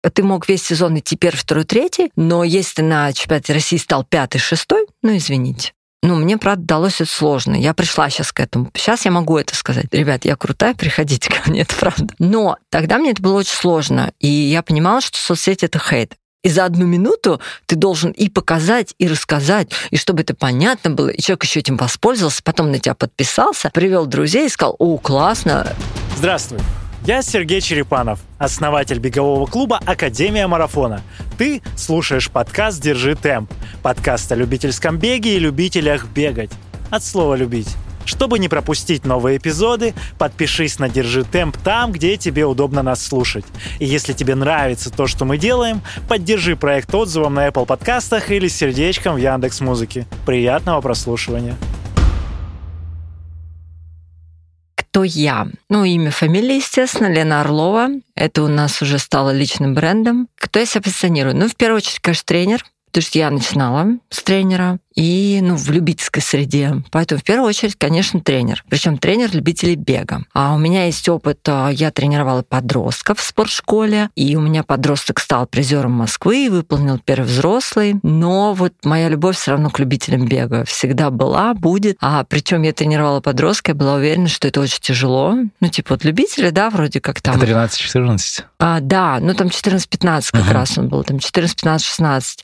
ты мог весь сезон идти первый, второй, третий, но если ты на чемпионате России стал пятый, шестой, извините. Мне, правда, далось это сложно. Я пришла сейчас к этому. Сейчас я могу это сказать. Ребят, я крутая, приходите ко мне, это правда. Но тогда мне это было очень сложно. И я понимала, что соцсети — это хейт. И за 1 минуту ты должен и показать, и рассказать, и чтобы это понятно было, и человек еще этим воспользовался, потом на тебя подписался, привел друзей и сказал: «О, классно». Здравствуй. Я Сергей Черепанов, основатель бегового клуба «Академия марафона». Ты слушаешь подкаст «Держи темп». Подкаст о любительском беге и любителях бегать. От слова «любить». Чтобы не пропустить новые эпизоды, подпишись на «Держи темп» там, где тебе удобно нас слушать. И если тебе нравится то, что мы делаем, поддержи проект отзывом на Apple подкастах или сердечком в Яндекс.Музыке. Приятного прослушивания. Кто я? Имя, фамилия, естественно, Лена Орлова. Это у нас уже стало личным брендом. Кто я себя позиционирую? В первую очередь, конечно, тренер, потому что я начинала с тренера и в любительской среде. Поэтому в первую очередь, конечно, тренер. Причем тренер любителей бега. А у меня есть опыт, я тренировала подростков в спортшколе, и у меня подросток стал призером Москвы и выполнил первый взрослый. Но моя любовь все равно к любителям бега всегда была, будет. Причем я тренировала подростка, я была уверена, что это очень тяжело. Любители, да, вроде как там... 13-14? Да, там 14-15 как раз он был, там 14-15-16.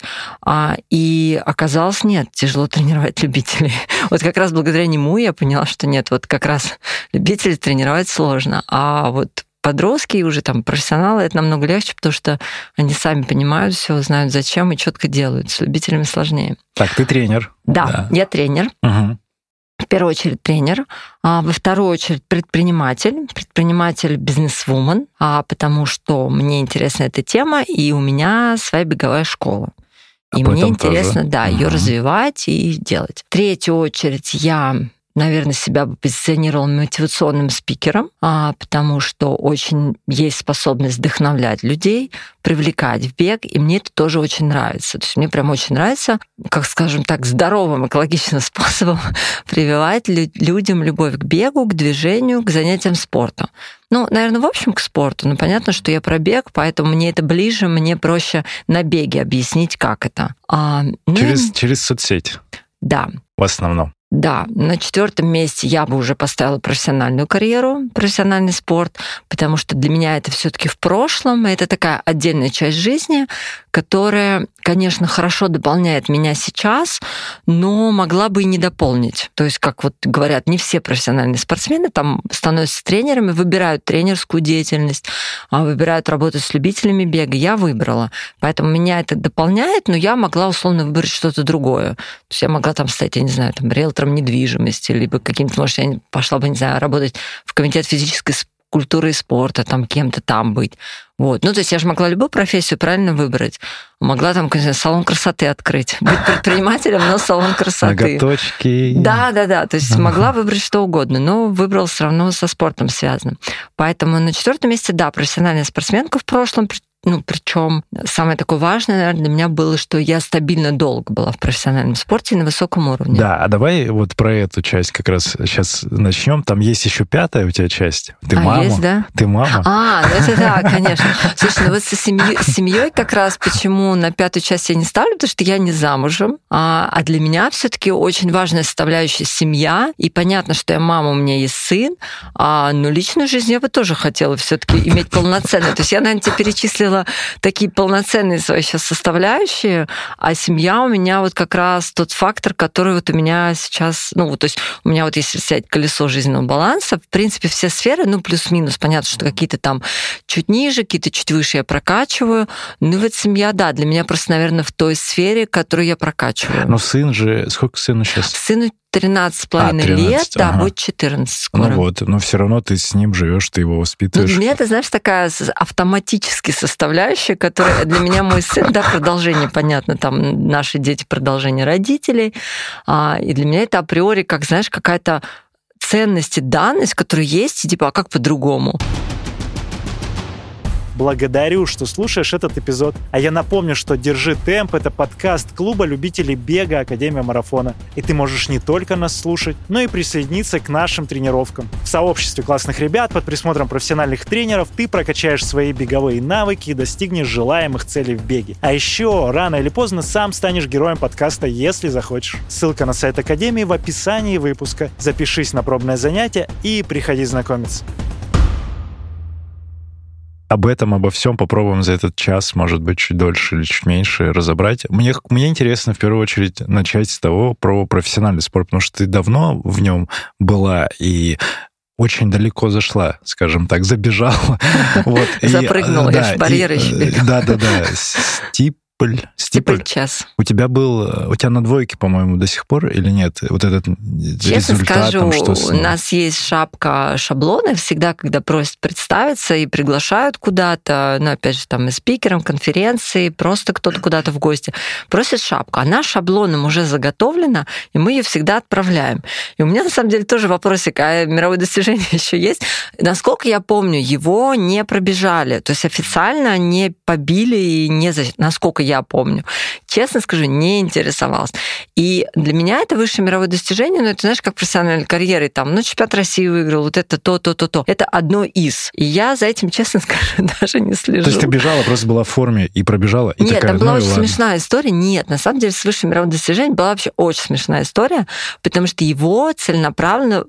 И оказалось, нет, тяжело тренировать любителей. Как раз благодаря нему я поняла, что нет, как раз любителей тренировать сложно. А подростки и уже там профессионалы, это намного легче, потому что они сами понимают все, знают зачем и четко делают. С любителями сложнее. Так, ты тренер. Да. Я тренер. Угу. В первую очередь тренер, во вторую очередь предприниматель бизнесвумен, потому что мне интересна эта тема, и у меня своя беговая школа. И мне интересно, ее развивать и делать. В третью очередь я, наверное, себя бы позиционировала мотивационным спикером, потому что очень есть способность вдохновлять людей, привлекать в бег, и мне это тоже очень нравится. То есть мне прям очень нравится, как, скажем так, здоровым, экологичным способом прививать людям любовь к бегу, к движению, к занятиям спортом. Наверное, в общем, к спорту. Понятно, что я про бег, поэтому мне это ближе, мне проще на беге объяснить, как это. Через соцсети? Да. В основном? Да, на 4-м месте я бы уже поставила профессиональную карьеру, профессиональный спорт, потому что для меня это все-таки в прошлом, и это такая отдельная часть жизни, которая, конечно, хорошо дополняет меня сейчас, но могла бы и не дополнить. То есть, как говорят, не все профессиональные спортсмены там становятся тренерами, выбирают тренерскую деятельность, выбирают работать с любителями бега. Я выбрала. Поэтому меня это дополняет, но я могла условно выбрать что-то другое. То есть я могла там стать, я не знаю, там риэлтором недвижимости, либо каким-то, может, я пошла бы, не знаю, работать в комитет физической культуры и спорта, там кем-то там быть. То есть я же могла любую профессию правильно выбрать. Могла там, салон красоты открыть. Быть предпринимателем, но салон красоты. Ноготочки. Да. То есть могла выбрать что угодно, но выбрала все равно со спортом связано. Поэтому на 4-м месте, да, профессиональная спортсменка в прошлом. Причем самое такое важное, наверное, для меня было, что я стабильно долго была в профессиональном спорте на высоком уровне. Да, а давай про эту часть как раз сейчас начнем. Там есть еще 5-я у тебя часть. Ты мама. Есть, да? Ты мама. Это да, конечно. Слушай, со семьей как раз почему на 5-ю часть я не ставлю, потому что я не замужем. А для меня все-таки очень важная составляющая семья. И понятно, что я мама, у меня есть сын, но личную жизнь я бы тоже хотела все-таки иметь полноценную. То есть я, наверное, тебе перечислила такие полноценные свои сейчас составляющие, а семья у меня как раз тот фактор, который у меня сейчас, то есть у меня если взять колесо жизненного баланса, в принципе, все сферы, плюс-минус, понятно, что какие-то там чуть ниже, какие-то чуть выше я прокачиваю, семья, да, для меня просто, наверное, в той сфере, которую я прокачиваю. Но сын же, сколько сыну сейчас? Сыну 13,5 лет, да, будет 14 скоро. Но все равно ты с ним живешь, ты его воспитываешь. Для меня это, знаешь, такая автоматически составляющая, которая для меня мой сын, да, продолжение, понятно, там наши дети продолжение родителей, и для меня это априори, как, знаешь, какая-то ценность и данность, которая есть, и а как по-другому? благодарю, что слушаешь этот эпизод. А я напомню, что «Держи темп» — это подкаст клуба любителей бега Академия Марафона. И ты можешь не только нас слушать, но и присоединиться к нашим тренировкам. В сообществе классных ребят под присмотром профессиональных тренеров ты прокачаешь свои беговые навыки и достигнешь желаемых целей в беге. А еще рано или поздно сам станешь героем подкаста, если захочешь. Ссылка на сайт Академии в описании выпуска. Запишись на пробное занятие и приходи знакомиться. Обо всем попробуем за этот час, может быть, чуть дольше или чуть меньше разобрать. Мне интересно, в первую очередь, начать с того про профессиональный спорт, потому что ты давно в нем была и очень далеко зашла, скажем так, забежала. Запрыгнула, я же барьер еще бегала. Да. Стипль час. У тебя на двойке, по-моему, до сих пор или нет? Вот этот Честно результат, скажу, там, что с ним? У нас есть шапка шаблоны, всегда, когда просят представиться и приглашают куда-то, опять же, там и спикером конференции, просто кто-то куда-то в гости, просит шапку. Она шаблоном уже заготовлена, и мы ее всегда отправляем. И у меня, на самом деле, тоже вопросик, а мировое достижение еще есть? Насколько я помню, его не пробежали, то есть официально не побили и насколько я помню. Честно скажу, не интересовалась. И для меня это высшее мировое достижение, но это, знаешь, как профессиональная карьера, там, чемпионат России выиграл, вот это то. Это одно из. И я за этим, честно скажу, даже не слежу. То есть ты бежала, просто была в форме и пробежала? И Нет, такая, там была очень смешная история. Нет, на самом деле с высшим мировым достижением была вообще очень смешная история, потому что его целенаправленно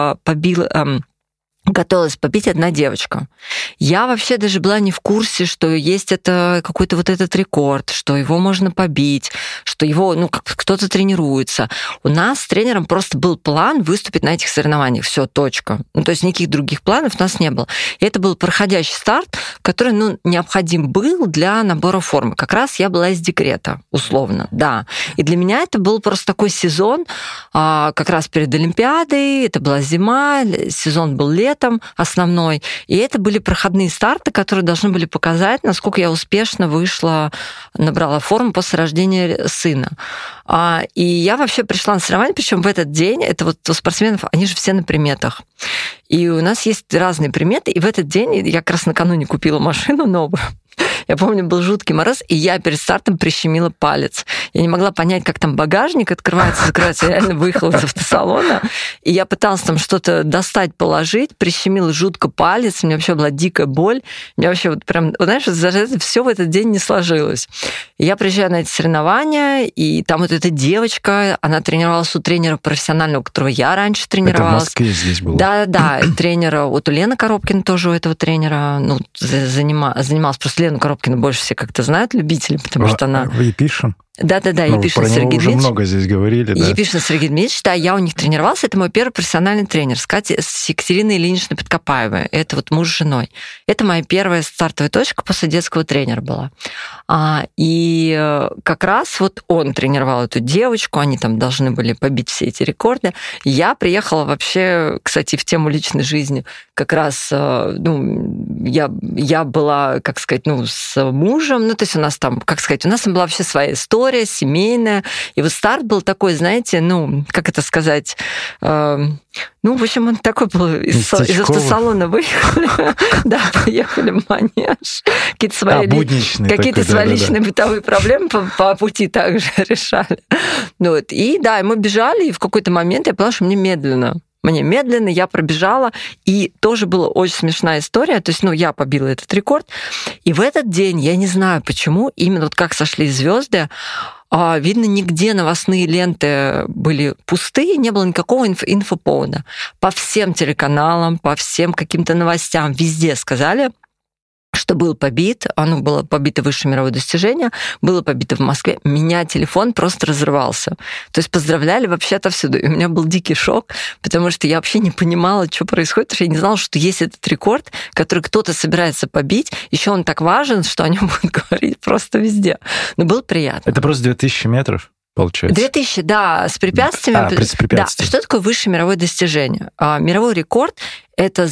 готовилась побить одна девочка. Я вообще даже была не в курсе, что есть это какой-то вот этот рекорд, что его можно побить, что его, кто-то тренируется. У нас с тренером просто был план выступить на этих соревнованиях. Все, точка. То есть никаких других планов у нас не было. И это был проходящий старт, который, необходим был для набора формы. Как раз я была из декрета, условно, да. И для меня это был просто такой сезон, как раз перед Олимпиадой, это была зима, сезон был летом основной, и это были проходные старты, которые должны были показать, насколько я успешно набрала форму после рождения сына. И я вообще пришла на соревнования, причем в этот день, это вот у спортсменов, они же все на приметах. И у нас есть разные приметы, и в этот день я как раз накануне купила машину новую. Я помню, был жуткий мороз, и я перед стартом прищемила палец. Я не могла понять, как там багажник открывается, закрывается. Я реально выехала из автосалона, и я пыталась там что-то достать, положить, прищемила жутко палец, у меня вообще была дикая боль. У меня вообще все в этот день не сложилось. И я приезжаю на эти соревнования, и там вот эта девочка, она тренировалась у тренера профессионального, у которого я раньше тренировалась. Это в Москве здесь было? Да, тренера, вот у Лены Коробкина тоже у этого тренера, занималась, просто Лену Коробкину больше все как-то знают любители, потому что она... Епишин? Да, Епишин Сергей Дмитриевич. Уже много здесь говорили, да. Епишин Сергей Дмитриевич, да, я у них тренировался, это мой первый профессиональный тренер с Екатериной Ильиничной Подкопаевой, это вот муж с женой. Это моя первая стартовая точка после детского тренера была. И как раз вот он тренировал эту девочку, они там должны были побить все эти рекорды. Я приехала вообще, кстати, в тему личной жизни, как раз, я была, как сказать, с мужем, то есть у нас там, как сказать, у нас там была вообще своя история, семейная, и вот старт был такой, знаете, как это сказать, в общем, он такой был, из автосалона выехали, да, поехали в манеж, какие-то свои личные бытовые проблемы по пути также решали. И да, мы бежали, и в какой-то момент я поняла, что мне медленно, я пробежала, и тоже была очень смешная история, то есть, я побила этот рекорд, и в этот день, я не знаю почему, именно вот как сошли звезды, видно, нигде новостные ленты были пустые, не было никакого инфоповода. По всем телеканалам, по всем каким-то новостям, везде сказали, что был побит, было побито высшее мировое достижение, было побито в Москве. Меня телефон просто разрывался. То есть поздравляли вообще отовсюду. И у меня был дикий шок, потому что я вообще не понимала, что происходит, потому что я не знала, что есть этот рекорд, который кто-то собирается побить. Еще он так важен, что о нем будут говорить просто везде. Но было приятно. Это просто 2000 метров? Получается. 2000, да, с препятствиями. С препятствиями. Да. Что такое высшее мировое достижение? Мировой рекорд — это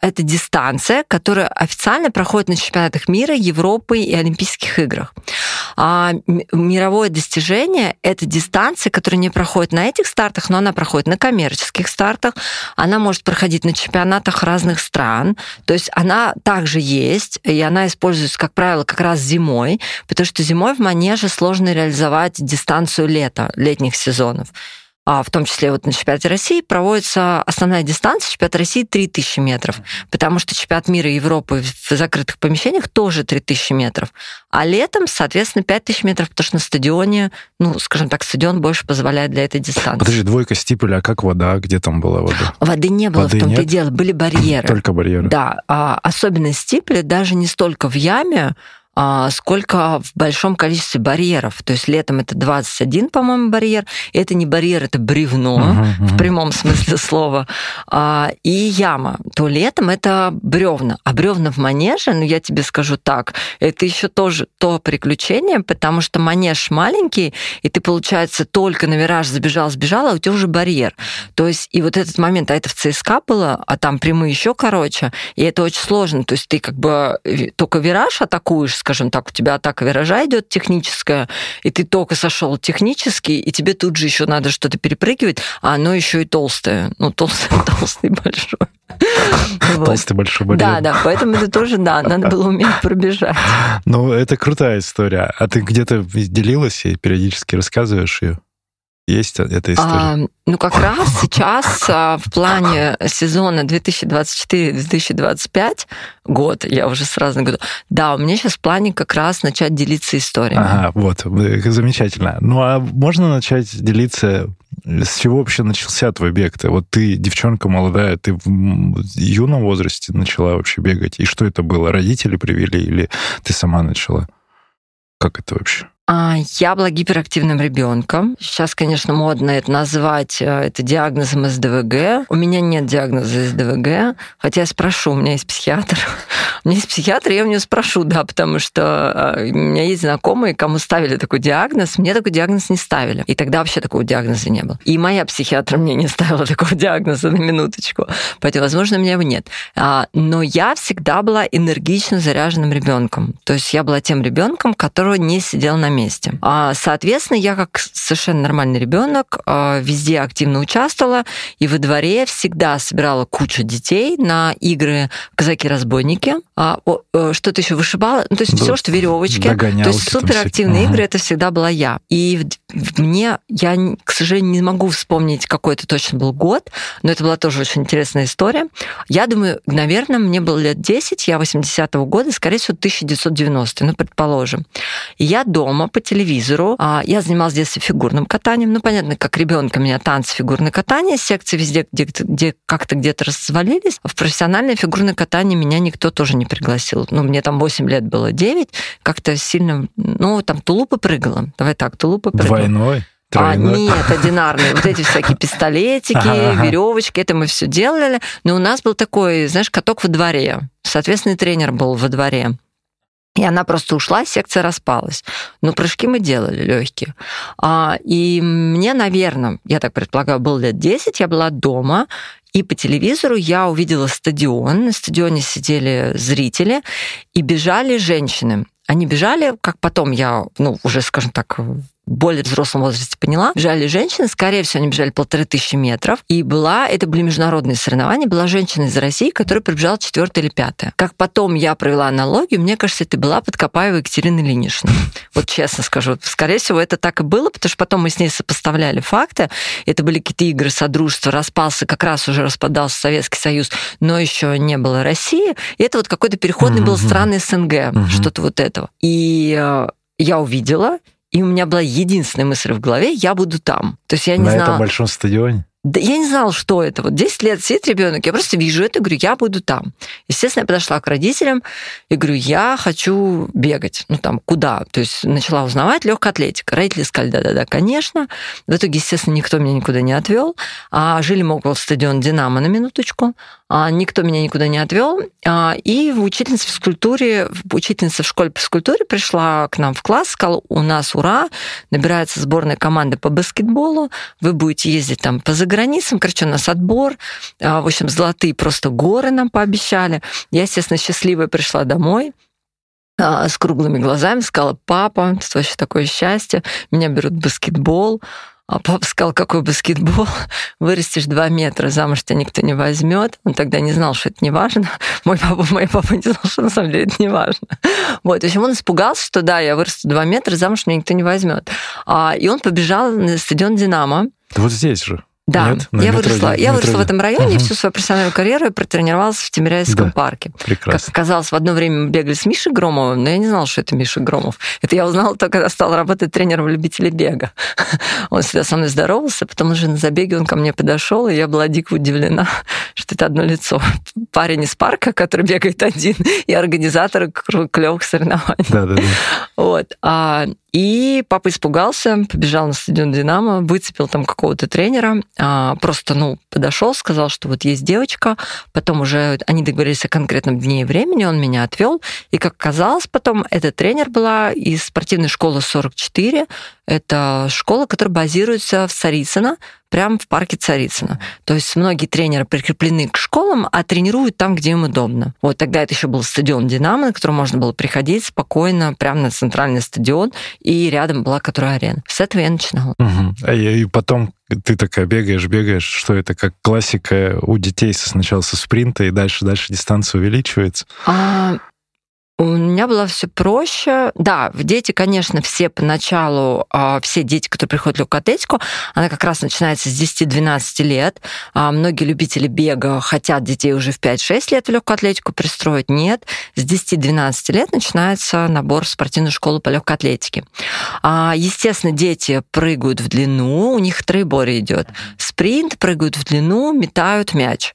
дистанция, которая официально проходит на чемпионатах мира, Европы и Олимпийских играх. А мировое достижение — это дистанция, которая не проходит на этих стартах, но она проходит на коммерческих стартах, она может проходить на чемпионатах разных стран, то есть она также есть, и она используется, как правило, как раз зимой, потому что зимой в манеже сложно реализовать дистанцию летних сезонов. В том числе вот на чемпионате России проводится основная дистанция чемпионата России 3000 метров, потому что чемпионат мира и Европы в закрытых помещениях тоже 3000 метров. А летом, соответственно, 5000 метров, потому что на стадионе, скажем так, стадион больше позволяет для этой дистанции. Подожди, двойка стипеля, а как вода? Где там была вода? Воды не было, в том-то и дело. Были барьеры. Только барьеры. Да. Особенность стипеля даже не столько в яме, сколько в большом количестве барьеров. То есть летом это 21, по-моему, барьер. И это не барьер, это бревно, в прямом смысле слова. И яма. То летом это бревна. А бревна в манеже, я тебе скажу так, это еще тоже то приключение, потому что манеж маленький, и ты, получается, только на вираж сбежал, а у тебя уже барьер. То есть и вот этот момент, а это в ЦСКА было, а там прямые еще короче, и это очень сложно. То есть ты как бы только вираж атакуешь, скажем так, у тебя атака виража идет техническая, и ты только сошел технический, и тебе тут же еще надо что-то перепрыгивать, а оно еще и толстое. Толстый большой. Толстый большой барьер. Да, поэтому это тоже, надо было уметь пробежать. Это крутая история. А ты где-то делилась и периодически рассказываешь ее? Есть эта история? Как раз сейчас в плане сезона 2024-2025 год, я уже сразу говорю, у меня сейчас в плане как раз начать делиться историями. Ага, замечательно. А можно начать делиться, с чего вообще начался твой бег? Ты девчонка молодая, ты в юном возрасте начала вообще бегать. И что это было? Родители привели или ты сама начала? Как это вообще? Я была гиперактивным ребенком. Сейчас, конечно, модно это назвать это диагнозом СДВГ. У меня нет диагноза СДВГ, хотя я спрошу, у меня есть психиатр. У меня есть психиатр, я у него спрошу, потому что у меня есть знакомые, кому ставили такой диагноз, мне такой диагноз не ставили. И тогда вообще такого диагноза не было. И моя психиатр мне не ставила такого диагноза, на минуточку. Поэтому, возможно, у меня его нет. Но я всегда была энергично заряженным ребенком. То есть я была тем ребенком, который не сидел на месте. Соответственно, я как совершенно нормальный ребенок везде активно участвовала, и во дворе всегда собирала кучу детей на игры «Казаки-разбойники». Что-то еще вышибала, то есть все, что веревочки. То есть суперактивные игры, это всегда была я. И я, к сожалению, не могу вспомнить, какой это точно был год, но это была тоже очень интересная история. Я думаю, наверное, мне было лет 10, я 80-го года, скорее всего, 1990, предположим. И я дома по телевизору, я занималась в детстве фигурным катанием, понятно, как ребенка меня танцы, фигурное катание, секции везде, где как-то где-то развалились. В профессиональное фигурное катание меня никто тоже не пригласил. Мне там 8 лет было, 9, как-то сильно, там тулупы прыгала. Давай так, тулупы прыгала. Двойной? Тройной? Нет, одинарные. Вот эти всякие пистолетики, веревочки, это мы все делали. Но у нас был такой, знаешь, каток во дворе. Соответственно, и тренер был во дворе. И она просто ушла, секция распалась. Но прыжки мы делали легкие. И мне, наверное, я так предполагаю, было лет 10, я была дома, и по телевизору я увидела стадион. На стадионе сидели зрители, и бежали женщины. Они бежали, как потом я, уже, скажем так, в более взрослом возрасте поняла, бежали женщины, скорее всего, они бежали 1500 метров, и это были международные соревнования, была женщина из России, которая пробежала 4-е или 5-е. Как потом я провела аналогию, мне кажется, это была Подкопаева Екатерина Ильинична. Вот честно скажу, скорее всего, это так и было, потому что потом мы с ней сопоставляли факты. Это были какие-то игры содружества, распался, как раз уже распадался Советский Союз, но еще не было России. И это какой-то переходный был страны СНГ, что-то вот этого. И я увидела, и у меня была единственная мысль в голове: я буду там. То есть я не знала. На этом большом стадионе? Да, я не знала, что это. 10 лет сидит ребенок, я просто вижу это, говорю, я буду там. Естественно, я подошла к родителям и говорю, я хочу бегать. Куда? То есть начала узнавать легкая атлетика. Родители сказали, да, конечно. В итоге, естественно, никто меня никуда не отвел. Жили мы около стадиона «Динамо», на минуточку. Никто меня никуда не отвел. И учительница в школе по физкультуре пришла к нам в класс, сказала, у нас ура, набирается сборная команда по баскетболу, вы будете ездить там по заграницам, у нас отбор, в общем, золотые просто горы нам пообещали. Я, естественно, счастливая пришла домой. с круглыми глазами, сказала: папа, это вообще такое счастье, меня берут в баскетбол. А папа сказал: какой баскетбол? Вырастешь 2 метра, замуж тебя никто не возьмет. Он тогда не знал, что это не важно. Мой папа не знал, что на самом деле это не важно. Вот, в общем, он испугался, что да, я вырасту 2 метра, замуж меня никто не возьмет. И он побежал на стадион «Динамо». Да вот здесь же. Да, Нет? я выросла в этом районе, всю свою профессиональную карьеру я протренировалась в Тимирязевском парке. Прекрасно. Как оказалось, в одно время мы бегали с Мишей Громовым, но я не знала, что это Миша Громов. Это я узнала только, когда стала работать тренером любителей бега. Он всегда со мной здоровался, потом уже на забеге он ко мне подошел, и я была дико удивлена, что это одно лицо. Парень из парка, который бегает один, и организатор клёвых соревнований. Да. Вот. И папа испугался, побежал на стадион «Динамо», выцепил там какого-то тренера, просто, подошел, сказал, что вот есть девочка, потом уже они договорились о конкретном дне и времени, он меня отвел, и, как оказалось потом, эта тренер была из спортивной школы 44, это школа, которая базируется в Царицыно, прямо в парке Царицыно. То есть многие тренеры прикреплены к школам, а тренируют там, где им удобно. Вот тогда это еще был стадион «Динамо», на который можно было приходить спокойно, прямо на центральный стадион, и рядом была которая арена. С этого я начинала. Угу. И потом ты такая бегаешь, что это как классика у детей сначала со спринта, и дальше дистанция увеличивается? У меня было все проще. Да, дети, конечно, все поначалу, все дети, которые приходят в легкую атлетику, она как раз начинается с 10-12 лет. Многие любители бега хотят детей уже в 5-6 лет в легкую атлетику пристроить. Нет, с 10-12 лет начинается набор в спортивную школу по легкой атлетике. Естественно, дети прыгают в длину, у них троеборье идет. Спринт, прыгают в длину, метают мяч.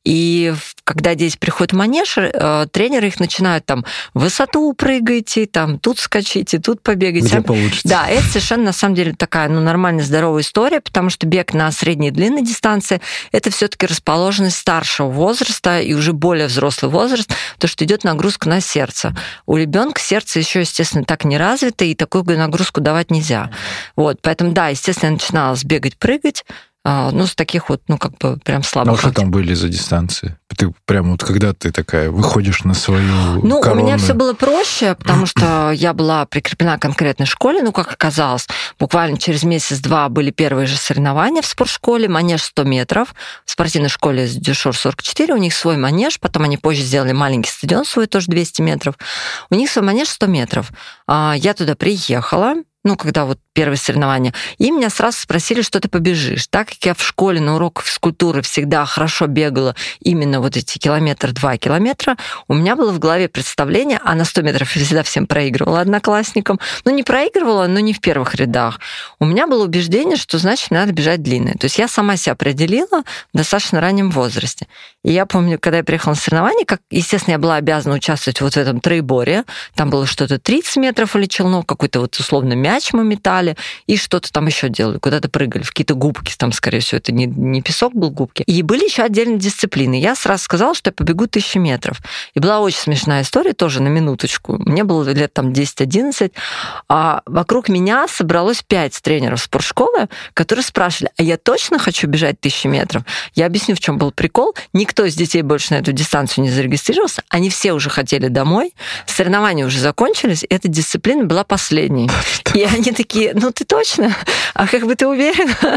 И когда дети приходят в манеж, тренеры их начинают там: высоту прыгайте, там тут скачите, тут побегайте. Где получится. Да, это совершенно, на самом деле, такая нормальная, здоровая история, потому что бег на средней и длинной дистанции — это все-таки расположенность старшего возраста и уже более взрослый возраст, то, что идет нагрузка на сердце. У ребенка сердце еще, естественно, так не развито, и такую нагрузку давать нельзя. Вот, поэтому, да, естественно, я начинала бегать, прыгать, с таких вот, прям слабых. А что там были за дистанции? Ты прям вот когда ты такая выходишь на свою коронную... У меня все было проще, потому что я была прикреплена к конкретной школе, как оказалось. Буквально через месяц-два были первые же соревнования в спортшколе, манеж 100 метров. В спортивной школе Дюшор 44, у них свой манеж, потом они позже сделали маленький стадион свой, тоже 200 метров. У них свой манеж 100 метров. Я туда приехала, когда вот первые соревнования, и меня сразу спросили, что ты побежишь. Так как я в школе на уроках физкультуры всегда хорошо бегала именно вот эти 2 километра, у меня было в голове представление, а на 100 метров я всегда всем проигрывала одноклассникам. Не проигрывала, но не в первых рядах. У меня было убеждение, что, значит, надо бежать длинное. То есть я сама себя определила в достаточно раннем возрасте. И я помню, когда я приехала на соревнования, естественно, я была обязана участвовать вот в этом троеборье. Там было что-то 30 метров или челнок, какой-то вот условно мяч мы метали, и что-то там еще делали, куда-то прыгали, в какие-то губки, там, скорее всего, это не песок был, губки. И были еще отдельные дисциплины. Я сразу сказала, что я побегу 1000 метров. И была очень смешная история, тоже на минуточку. Мне было лет там 10-11, а вокруг меня собралось 5 тренеров спортшколы, которые спрашивали: а я точно хочу бежать 1000 метров? Я объясню, в чем был прикол. Никто из детей больше на эту дистанцию не зарегистрировался, они все уже хотели домой, соревнования уже закончились, и эта дисциплина была последней. И они такие: ты точно? А как бы ты уверена?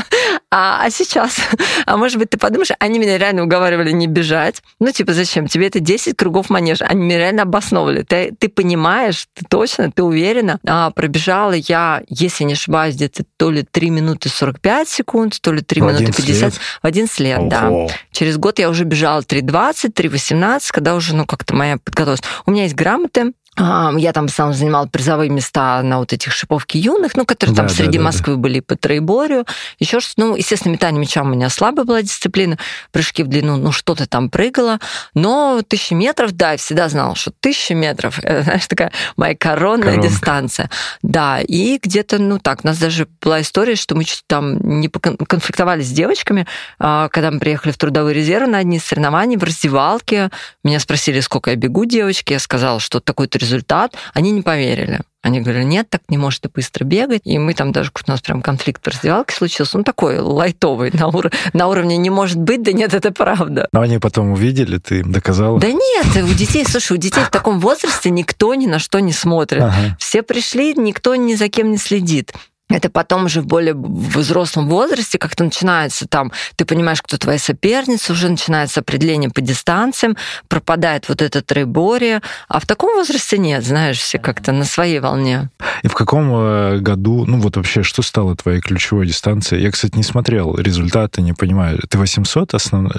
А сейчас? А может быть, ты подумаешь? Они меня реально уговаривали не бежать. Зачем? Тебе это 10 кругов манежа. Они меня реально обосновывали. Ты понимаешь, ты точно, ты уверена? Пробежала я, если не ошибаюсь, где-то то ли 3 минуты 45 секунд, то ли 3 минуты 50. В 11 лет, да. Через год я уже бежала 3:20, 3:18, когда уже, как-то моя подготовка. У меня есть грамоты. Я там сам занимала призовые места на вот этих шиповке юных, которые там среди Москвы были по троеборью. Еще что-то, естественно, метание мяча у меня слабая была дисциплина, прыжки в длину, что-то там прыгала. Но 1000 метров, да, я всегда знала, что 1000 метров, это, знаешь, такая моя коронная дистанция. Да, и где-то, у нас даже была история, что мы чуть там не конфликтовали с девочками, когда мы приехали в трудовой резерв на одни из соревнований в раздевалке. Меня спросили, сколько я бегу, девочки. Я сказала, что такой-то результат, они не поверили. Они говорили, нет, так не может и быстро бегать. И мы там даже, у нас прям конфликт в раздевалке случился. Он такой лайтовый, на уровне не может быть, да нет, это правда. Но они потом увидели, ты им доказала? Да нет, у детей в таком возрасте никто ни на что не смотрит. Ага. Все пришли, никто ни за кем не следит. Это потом уже в более взрослом возрасте как-то начинается там, ты понимаешь, кто твоя соперница, уже начинается определение по дистанциям, пропадает вот это троеборье, а в таком возрасте нет, знаешь, все как-то на своей волне. И в каком году, вообще, что стало твоей ключевой дистанцией? Я, кстати, не смотрел результаты, не понимаю. Ты 800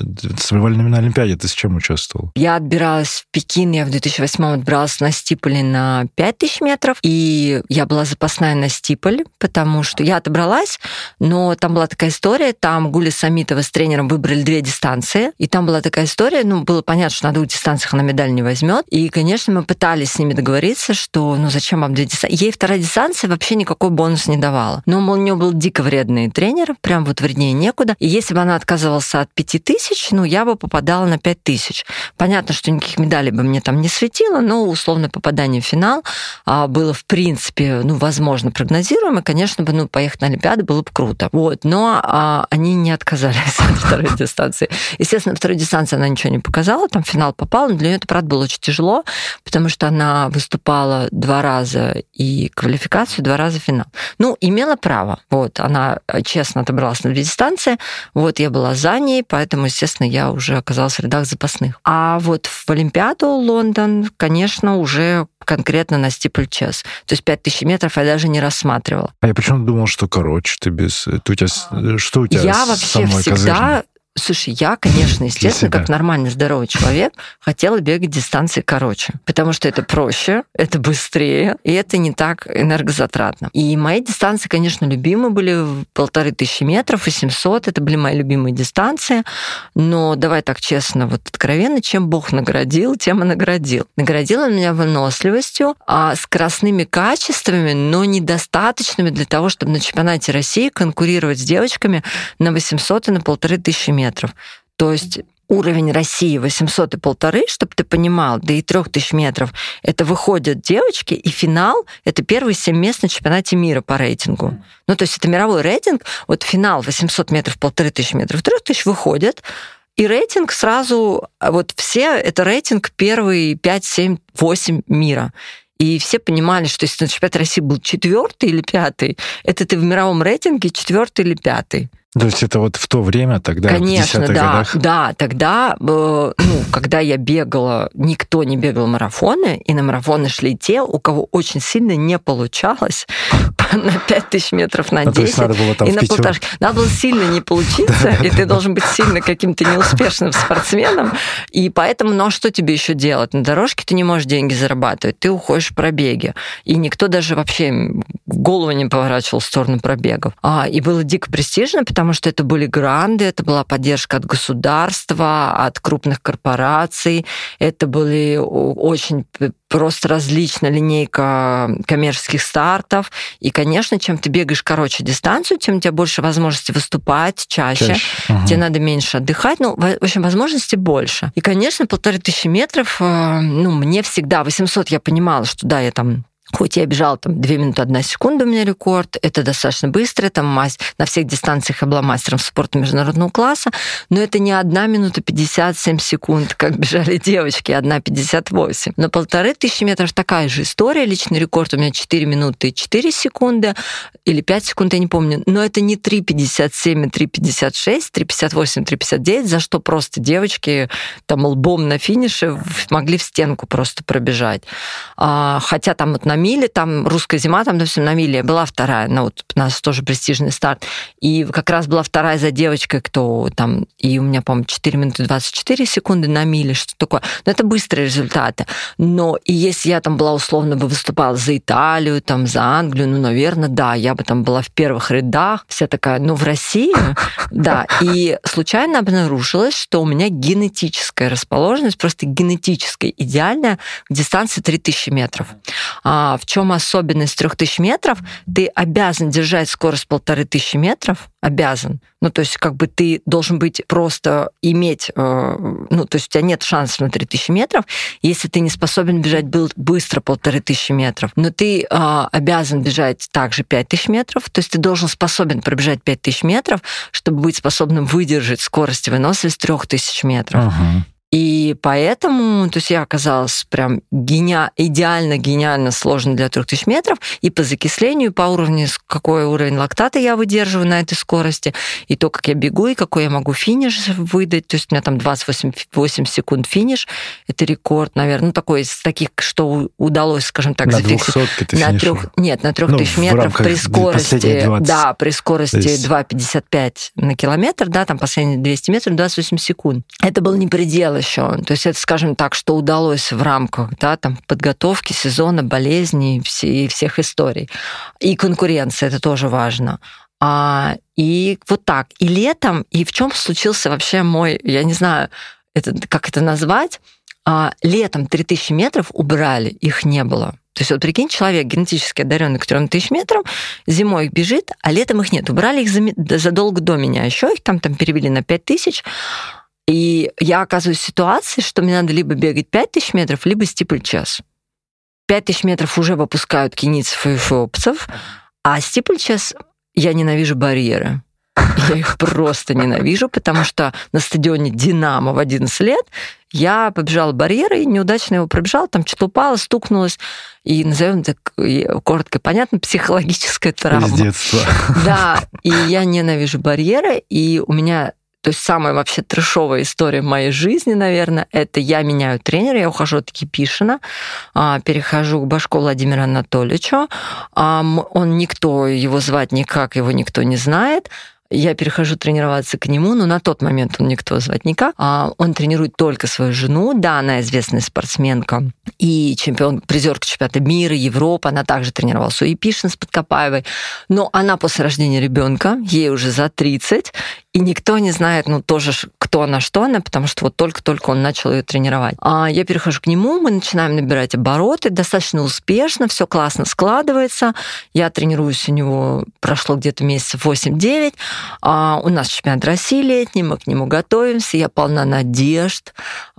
на Олимпиаде ты с чем участвовал? Я отбиралась в Пекин, я в 2008 отбиралась на стиполе на 5000 метров, и я была запасная на стиполе, потому что я отобралась, но там была такая история, там Гуля Самитова с тренером выбрали 2 дистанции, и там была такая история, было понятно, что на 2 дистанциях она медаль не возьмет, и, конечно, мы пытались с ними договориться, что, зачем вам 2 дистанции? Ей 2-я дистанция вообще никакой бонус не давала. Но, у нее был дико вредный тренер, прям вреднее некуда, и если бы она отказывалась от 5000, я бы попадала на 5000. Понятно, что никаких медалей бы мне там не светило, но условное попадание в финал было, в принципе, возможно, прогнозируемо, конечно, бы поехать на Олимпиаду было бы круто. Но они не отказались от 2-й дистанции. Естественно, 2-й дистанции она ничего не показала, там в финал попала, но для нее это, правда, было очень тяжело, потому что она выступала 2 раза и квалификацию, 2 раза финал. Имела право. Она честно отобралась на 2 дистанции, я была за ней, поэтому, естественно, я уже оказалась в рядах запасных. А в Олимпиаду Лондон, конечно, уже конкретно на стипльчес. То есть 5000 метров я даже не рассматривала. А я почему-то думал, что короче ты без... Что у тебя я вообще всегда... Слушай, я, конечно, естественно, как нормальный здоровый человек, хотела бегать дистанции короче, потому что это проще, это быстрее, и это не так энергозатратно. И мои дистанции, конечно, любимые были 1500 метров и 700, это были мои любимые дистанции, но давай так честно, откровенно, чем Бог наградил, тем и наградил. Наградил он меня выносливостью, скоростными качествами, но недостаточными для того, чтобы на чемпионате России конкурировать с девочками на 800 и на 1500 метров. То есть уровень России 800 и 1500, чтобы ты понимал, да и 3000 метров, это выходят девочки, и финал — это первые 7 мест на чемпионате мира по рейтингу. То есть это мировой рейтинг, финал 800 метров, 1500 метров, 3000 выходят, и рейтинг сразу, все, это рейтинг первый 5, 7, 8 мира. И все понимали, что если на чемпионате России был 4-й или 5-й, это ты в мировом рейтинге 4-й или 5-й. То есть это в то время, тогда, конечно, в 10-х годах? Да, тогда, когда я бегала, никто не бегал марафоны, и на марафоны шли те, у кого очень сильно не получалось на 5000 метров, на 10. То есть надо было там и на 1,5. Надо было сильно не получиться, и ты должен быть сильно каким-то неуспешным спортсменом, и поэтому, что тебе еще делать? На дорожке ты не можешь деньги зарабатывать, ты уходишь в пробеги, и никто даже вообще в голову не поворачивал в сторону пробегов. И было дико престижно, потому что это были гранды, это была поддержка от государства, от крупных корпораций, это были очень просто различная линейка коммерческих стартов. И, конечно, чем ты бегаешь короче дистанцию, тем у тебя больше возможностей выступать чаще. Тебе надо меньше отдыхать. В общем, возможностей больше. И, конечно, 1500 метров, мне всегда 800 я понимала, что да, я там... Хоть я бежала 2 минуты 1 секунда, у меня рекорд, это достаточно быстро, на всех дистанциях я была мастером спорта международного класса, но это не 1 минута 57 секунд, как бежали девочки, 1:58. На 1500 метров такая же история, личный рекорд у меня 4 минуты 4 секунды, или 5 секунд, я не помню, но это не 3:57 и 3:56, 3:58, 3:59, за что просто девочки лбом на финише могли в стенку просто пробежать. Хотя на миле, там русская зима, там, допустим, на миле была 2-я, у нас тоже престижный старт, и как раз была 2-я за девочкой, кто там, и у меня, по-моему, 4 минуты 24 секунды на миле, что такое. Но это быстрые результаты. Но и если я была условно бы выступала за Италию, за Англию, наверное, да, я бы была в первых рядах, вся такая, в России, да, и случайно обнаружилось, что у меня генетическая расположенность, просто генетическая, идеальная к дистанции 3000 метров. в чем особенность 3000 метров? Ты обязан держать скорость 1500 метров, обязан. Ну, то есть, как бы ты должен быть просто иметь, ну, то есть у тебя нет шансов на 3000 метров, если ты не способен бежать быстро 1500 метров. Но ты обязан бежать также 5000 метров, то есть ты должен способен пробежать 5000 метров, чтобы быть способным выдержать скорость и выносливость 3000 метров. И поэтому, то есть я оказалась прям идеально сложной для 3000 метров, и по закислению, и по уровню, какой уровень лактата я выдерживаю на этой скорости, и то, как я бегу, и какой я могу финиш выдать. То есть у меня там 28 секунд финиш, это рекорд, наверное, ну такой из таких, что удалось, скажем так, зафиксировать. На 200 ты Нет, на 3000 метров при скорости, да, при скорости 2,55 на километр, да, там последние 200 метров, 28 секунд. Это был не предел еще. То есть это, скажем так, что удалось в рамках, да, там, подготовки сезона, болезней и всех историй. И конкуренция, это тоже важно. И вот так. И летом, и в чем случился вообще мой, я не знаю, как это назвать, летом 3000 метров убрали, их не было. То есть вот прикинь, человек генетически одаренный, которому 1000 метров, зимой их бежит, а летом их нет. Убрали их задолго до меня. Еще их там перевели на 5000. И я оказываюсь в ситуации, что мне надо либо бегать 5000 метров, либо стипльчес. 5000 метров уже выпускают кенийцев и эфиопцев, а стипльчес я ненавижу барьеры. Я их просто ненавижу, потому что на стадионе «Динамо» в 11 лет я побежала барьеры и неудачно его пробежала, там что-то упало, стукнулось, и назовем так коротко и понятно, психологическая травма. С детства. Да, и я ненавижу барьеры, и у меня... То есть самая вообще трэшовая история в моей жизни, наверное, это я меняю тренера, я ухожу от Кипишина, перехожу к Башко Владимиру Анатольевичу. Он никто, его звать никак, его никто не знает. Я перехожу тренироваться к нему, но на тот момент он никто звать никак. Он тренирует только свою жену. Да, она известная спортсменка и призерка чемпионата мира, Европы. Она также тренировалась у Епишина с Подкопаевой. Но она после рождения ребенка, ей уже за 30, и никто не знает, ну, тоже, кто она, что она, потому что вот только-только он начал ее тренировать. Я перехожу к нему, мы начинаем набирать обороты, достаточно успешно, все классно складывается. Я тренируюсь у него, прошло где-то месяцев 8-9. У нас чемпионат России летний, мы к нему готовимся, я полна надежд,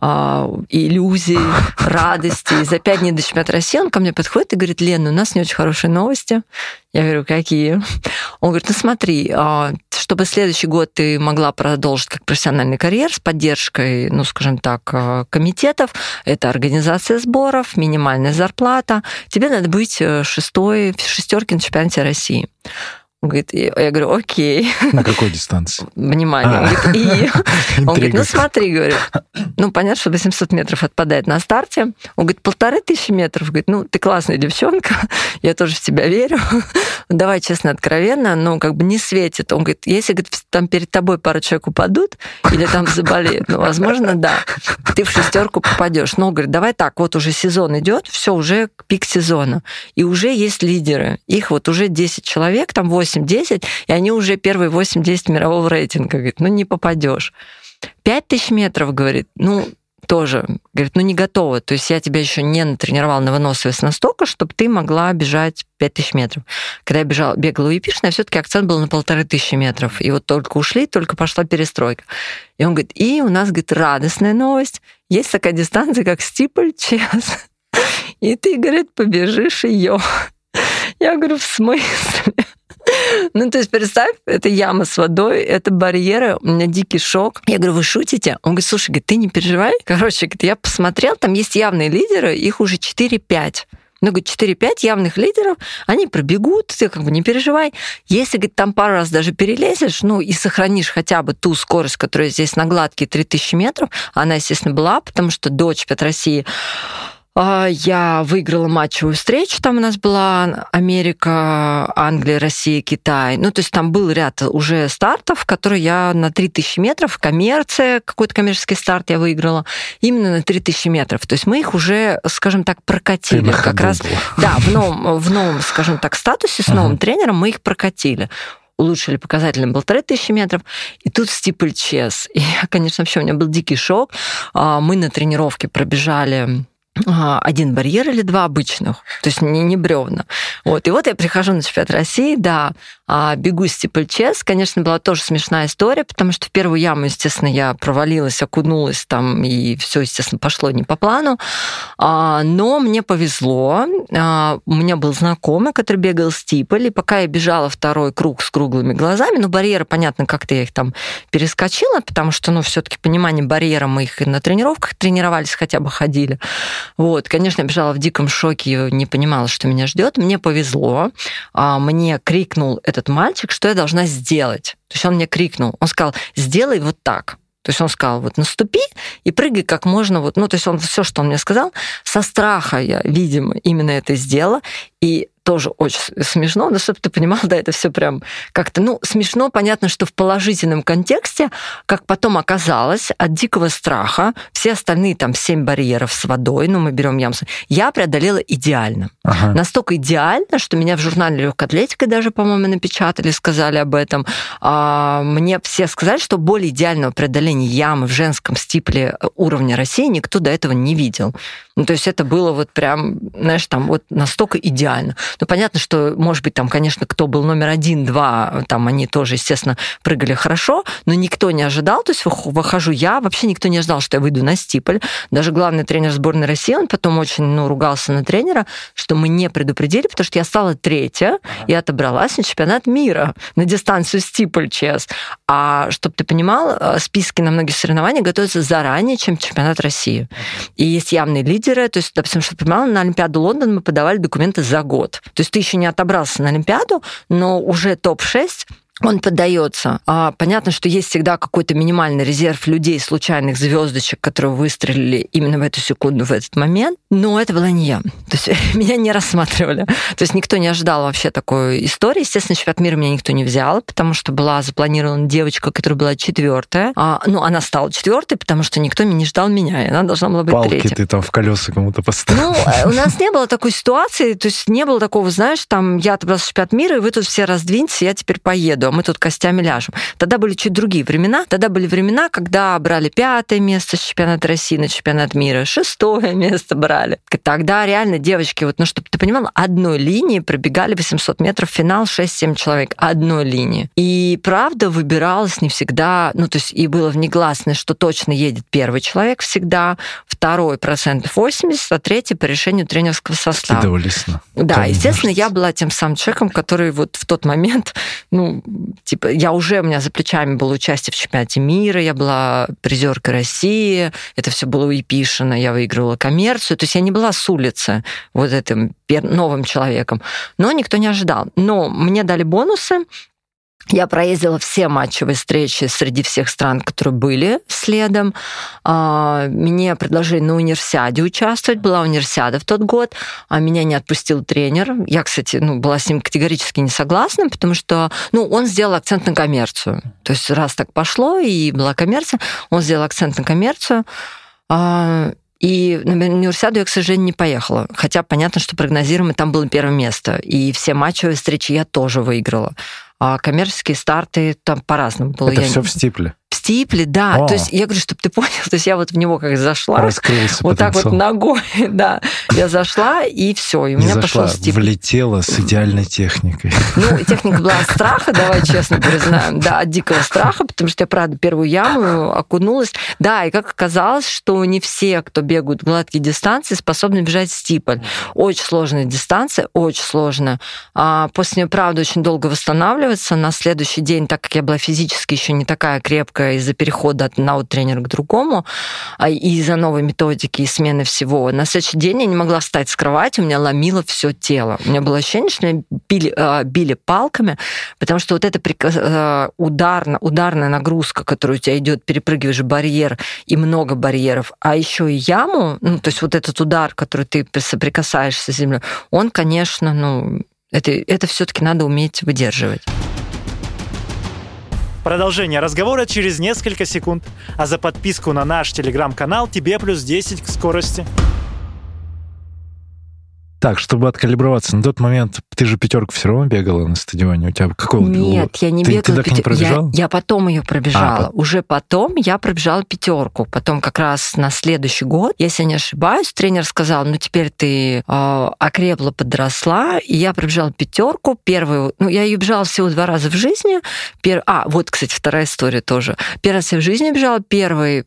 иллюзий, радости. И за 5 дней до чемпионата России он ко мне подходит и говорит: Лена, у нас не очень хорошие новости. Я говорю: какие? Он говорит: ну смотри, чтобы следующий год ты могла продолжить как профессиональный карьер с поддержкой, ну, скажем так, комитетов, это организация сборов, минимальная зарплата, тебе надо быть шестой в шестерке на чемпионате России. Он говорит, я говорю: окей. На какой дистанции? Внимание. Он говорит, ну смотри, говорит, ну понятно, что 800 метров отпадает на старте. Он говорит, 1500 метров. Говорит, ну ты классная девчонка, я тоже в тебя верю. Давай честно, откровенно, но как бы не светит. Он говорит, если, говорит, там перед тобой пару человек упадут или там заболеют, ну, возможно, да, ты в шестерку попадешь. Но, говорит, давай так, вот уже сезон идет, все, уже пик сезона. И уже есть лидеры. Их вот уже 10 человек, там 8-10, и они уже первые 8-10 мирового рейтинга. Говорит, ну не попадешь. 5000 метров, говорит, ну тоже, говорит, ну не готова. То есть я тебя еще не натренировала на выносливость настолько, чтобы ты могла бежать 5000 метров. Когда я бегала у Епишина, все-таки акцент был на 1500 метров. И вот только ушли, только пошла перестройка. И он говорит, и у нас, говорит, радостная новость. Есть такая дистанция, как стипльчес. И ты, говорит, побежишь ее. Я говорю, в смысле? Ну, то есть, представь, это яма с водой, это барьеры, у меня дикий шок. Я говорю, вы шутите? Он говорит, слушай, говорит, ты не переживай. Короче, говорит, я посмотрел, там есть явные лидеры, их уже 4-5. Ну, говорит, 4-5 явных лидеров, они пробегут, ты как бы не переживай. Если, говорит, там пару раз даже перелезешь, ну, и сохранишь хотя бы ту скорость, которая здесь на гладкие 3000 метров, она, естественно, была, потому что до чемпионата России я выиграла матчевую встречу, там у нас была Америка, Англия, Россия, Китай. Ну, то есть там был ряд уже стартов, которые я на 3000 метров, коммерция, какой-то коммерческий старт я выиграла, именно на 3000 метров. То есть мы их уже, скажем так, прокатили. Как раз, да, в новом, скажем так, статусе, с новым тренером мы их прокатили. Улучшили показатели на 1500 метров, и тут стипльчес. И, конечно, вообще у меня был дикий шок. Мы на тренировке пробежали один барьер или два обычных, то есть не бревна. Вот. И вот я прихожу на чемпионат России, да, бегу стипльчез. Конечно, была тоже смешная история, потому что в первую яму, естественно, я провалилась, окунулась там, и все, естественно, пошло не по плану. Но мне повезло. У меня был знакомый, который бегал стипль, и пока я бежала второй круг с круглыми глазами, барьеры, понятно, как-то я их там перескочила, потому что, все-таки понимание барьера, мы их и на тренировках тренировались, хотя бы ходили. Вот, конечно, я бежала в диком шоке, не понимала, что меня ждет. Мне повезло. Мне крикнул этот мальчик, что я должна сделать. То есть он мне крикнул, он сказал: сделай вот так. То есть он сказал: вот наступи и прыгай как можно. Вот, то есть он все, что он мне сказал, со страха я, видимо, именно это сделала. И тоже очень смешно, но чтобы ты понимал, да, это все прям как-то, смешно, понятно, что в положительном контексте, как потом оказалось, от дикого страха, все остальные там 7 барьеров с водой, мы берем яму, я преодолела идеально. Ага. Настолько идеально, что меня в журнале «Легкая атлетика» даже, по-моему, напечатали, сказали об этом. Мне все сказали, что более идеального преодоления ямы в женском стипле уровня России никто до этого не видел. То есть это было вот прям, знаешь, там вот настолько идеально. Понятно, что, может быть, там, конечно, кто был номер 1, 2, там они тоже, естественно, прыгали хорошо, но никто не ожидал, то есть выхожу я, вообще никто не ожидал, что я выйду на стипль. Даже главный тренер сборной России, он потом очень, ругался на тренера, что мы не предупредили, потому что я стала 3-я и отобралась на чемпионат мира на дистанцию стипльчез. А чтобы ты понимал, списки на многие соревнования готовятся заранее, чем чемпионат России. И есть явные лидеры, то есть, допустим, чтобы ты понимал, на Олимпиаду Лондон мы подавали документы за год. То есть ты еще не отобрался на Олимпиаду, но уже топ-6 он поддается. Понятно, что есть всегда какой-то минимальный резерв людей, случайных звездочек, которые выстрелили именно в эту секунду, в этот момент, но это была не я. То есть меня не рассматривали. То есть никто не ожидал вообще такой истории. Естественно, чемпионат мира меня никто не взял, потому что была запланирована девочка, которая была 4-я. Она стала 4-й, потому что никто не ждал меня, и она должна была быть 3-й. Палки ты там в колеса кому-то поставил. У нас не было такой ситуации, то есть не было такого, знаешь, там, я отобрался в чемпионат мира, и вы тут все раздвиньтесь, я теперь поеду, а мы тут костями ляжем. Тогда были чуть другие времена. Тогда были времена, когда брали 5-е место с чемпионата России на чемпионат мира, 6-е место брали. Тогда реально девочки, чтобы ты понимала, одной линии пробегали 800 метров, финал 6-7 человек, одной линии. И правда выбиралась не всегда, то есть и было внегласное, что точно едет первый человек всегда, второй 80%, а 3-й по решению тренерского состава. Кидывались. Да, естественно, я была тем самым человеком, который вот в тот момент, у меня за плечами было участие в чемпионате мира, я была призеркой России, это все было уепишено, я выигрывала коммерцию, то есть я не была с улицы вот этим новым человеком, но никто не ожидал. Но мне дали бонусы. Я проездила все матчевые встречи среди всех стран, которые были следом. Мне предложили на универсиаде участвовать. Была универсиада в тот год. Меня не отпустил тренер. Я, кстати, была с ним категорически не согласна, потому что он сделал акцент на коммерцию. То есть раз так пошло, и была коммерция, он сделал акцент на коммерцию. И на универсиаду я, к сожалению, не поехала. Хотя понятно, что прогнозируемо там было первое место. И все матчевые встречи я тоже выиграла. А коммерческие старты там по-разному было. Это все в стипле? В стипле, да. То есть я говорю, чтобы ты понял, то есть я вот в него как зашла. Раскрылся вот потенциал. Так вот ногой, да. Я зашла, и все, и у меня пошел стипль. Влетела с идеальной техникой. Техника была от страха, давай честно признаем. Да, от дикого страха, потому что я, правда, первую яму окунулась. Да, и как оказалось, что не все, кто бегают гладкие дистанции, способны бежать стипль. Очень сложная дистанция, очень сложная. После нее, правда, очень долго восстанавливаться. На следующий день, так как я была физически еще не такая крепкая, из-за перехода от одного тренера к другому, и из-за новой методики и смены всего. На следующий день я не могла встать с кровати, у меня ломило все тело. У меня было ощущение, что меня били палками, потому что вот эта ударная нагрузка, которая у тебя идет, перепрыгиваешь барьер и много барьеров, а еще и яму, то есть вот этот удар, который ты соприкасаешься с землей, он, конечно, это все-таки надо уметь выдерживать. Продолжение разговора через несколько секунд. А за подписку на наш телеграм-канал тебе плюс 10 к скорости. Так, чтобы откалиброваться, на тот момент Ты же пятерку все равно бегала на стадионе. У тебя какой? Нет, я не бегала. Ты так и не пробежала? Я потом ее пробежала. Уже потом я пробежала пятерку. Потом как раз на следующий год, если я не ошибаюсь, тренер сказал, теперь ты окрепла, подросла. И я пробежала пятерку. Первую, я ее бежала всего 2 раза в жизни. Вот, кстати, вторая история тоже. Первый раз я в жизни бежала. Первый,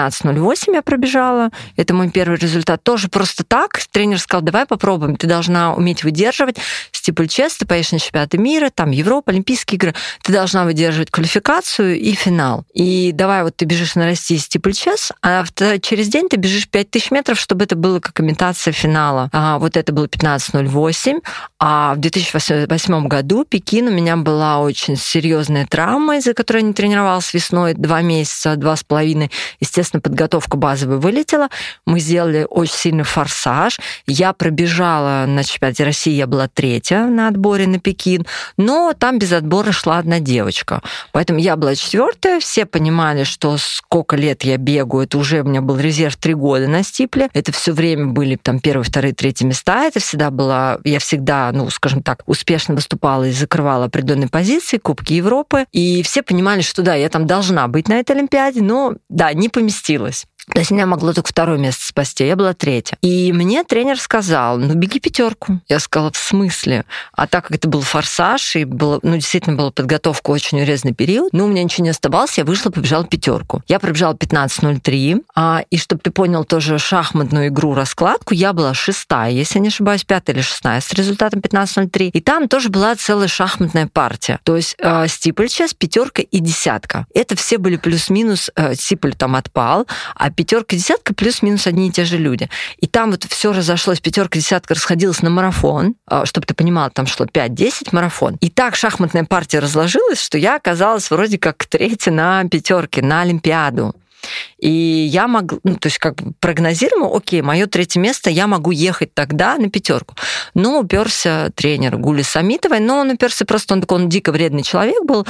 15:08 я пробежала. Это мой первый результат. Тоже просто так. Тренер сказал, давай попробуем. Ты должна уметь выдерживать стипльчест, ты поедешь на чемпионаты мира, там Европа, Олимпийские игры. Ты должна выдерживать квалификацию и финал. И давай ты бежишь на России стипльчест, а через день ты бежишь 5000 метров, чтобы это было как имитация финала. Это было 15:08. А в 2008 году Пекин, у меня была очень серьезная травма, из-за которой я не тренировалась весной 2 месяца, 2,5. Естественно, подготовка базовая вылетела. Мы сделали очень сильный форсаж. Я пробежала на чемпионате России, я была 3-я на отборе на Пекин, но там без отбора шла одна девочка. Поэтому я была 4-я, все понимали, что сколько лет я бегаю, это уже у меня был резерв 3 года на стипле. Это все время были там 1-й, 2-й, 3-й места. Это всегда было... Я всегда, скажем так, успешно выступала и закрывала определенные позиции, Кубки Европы. И все понимали, что да, я там должна быть на этой Олимпиаде, но да, не поместилась. То есть меня могло только 2-е место спасти, я была 3-я. И мне тренер сказал, беги пятерку. Я сказала, в смысле? А так как это был форсаж, и было, действительно была подготовка, очень урезанный период, у меня ничего не оставалось, я вышла, побежала пятерку. Я пробежала 15:03, и чтобы ты понял тоже шахматную игру, раскладку, я была 6-я, если я не ошибаюсь, 5-я или 6-я, с результатом 15:03. И там тоже была целая шахматная партия. То есть стипльчест, 5-ка и 10-ка. Это все были плюс-минус, стипль там отпал, а 5-ка, 10-ка плюс-минус одни и те же люди. И там все разошлось, 5-ка, 10-ка расходилась на марафон, чтобы ты понимала, там шло 5-10 марафон. И так шахматная партия разложилась, что я оказалась вроде как 3-я на 5-ке, на Олимпиаду. И я могла, прогнозируемо, окей, мое 3-е место, я могу ехать тогда на 5-ку. Но уперся тренер Гули Самитовой, но он уперся просто, он дико вредный человек был,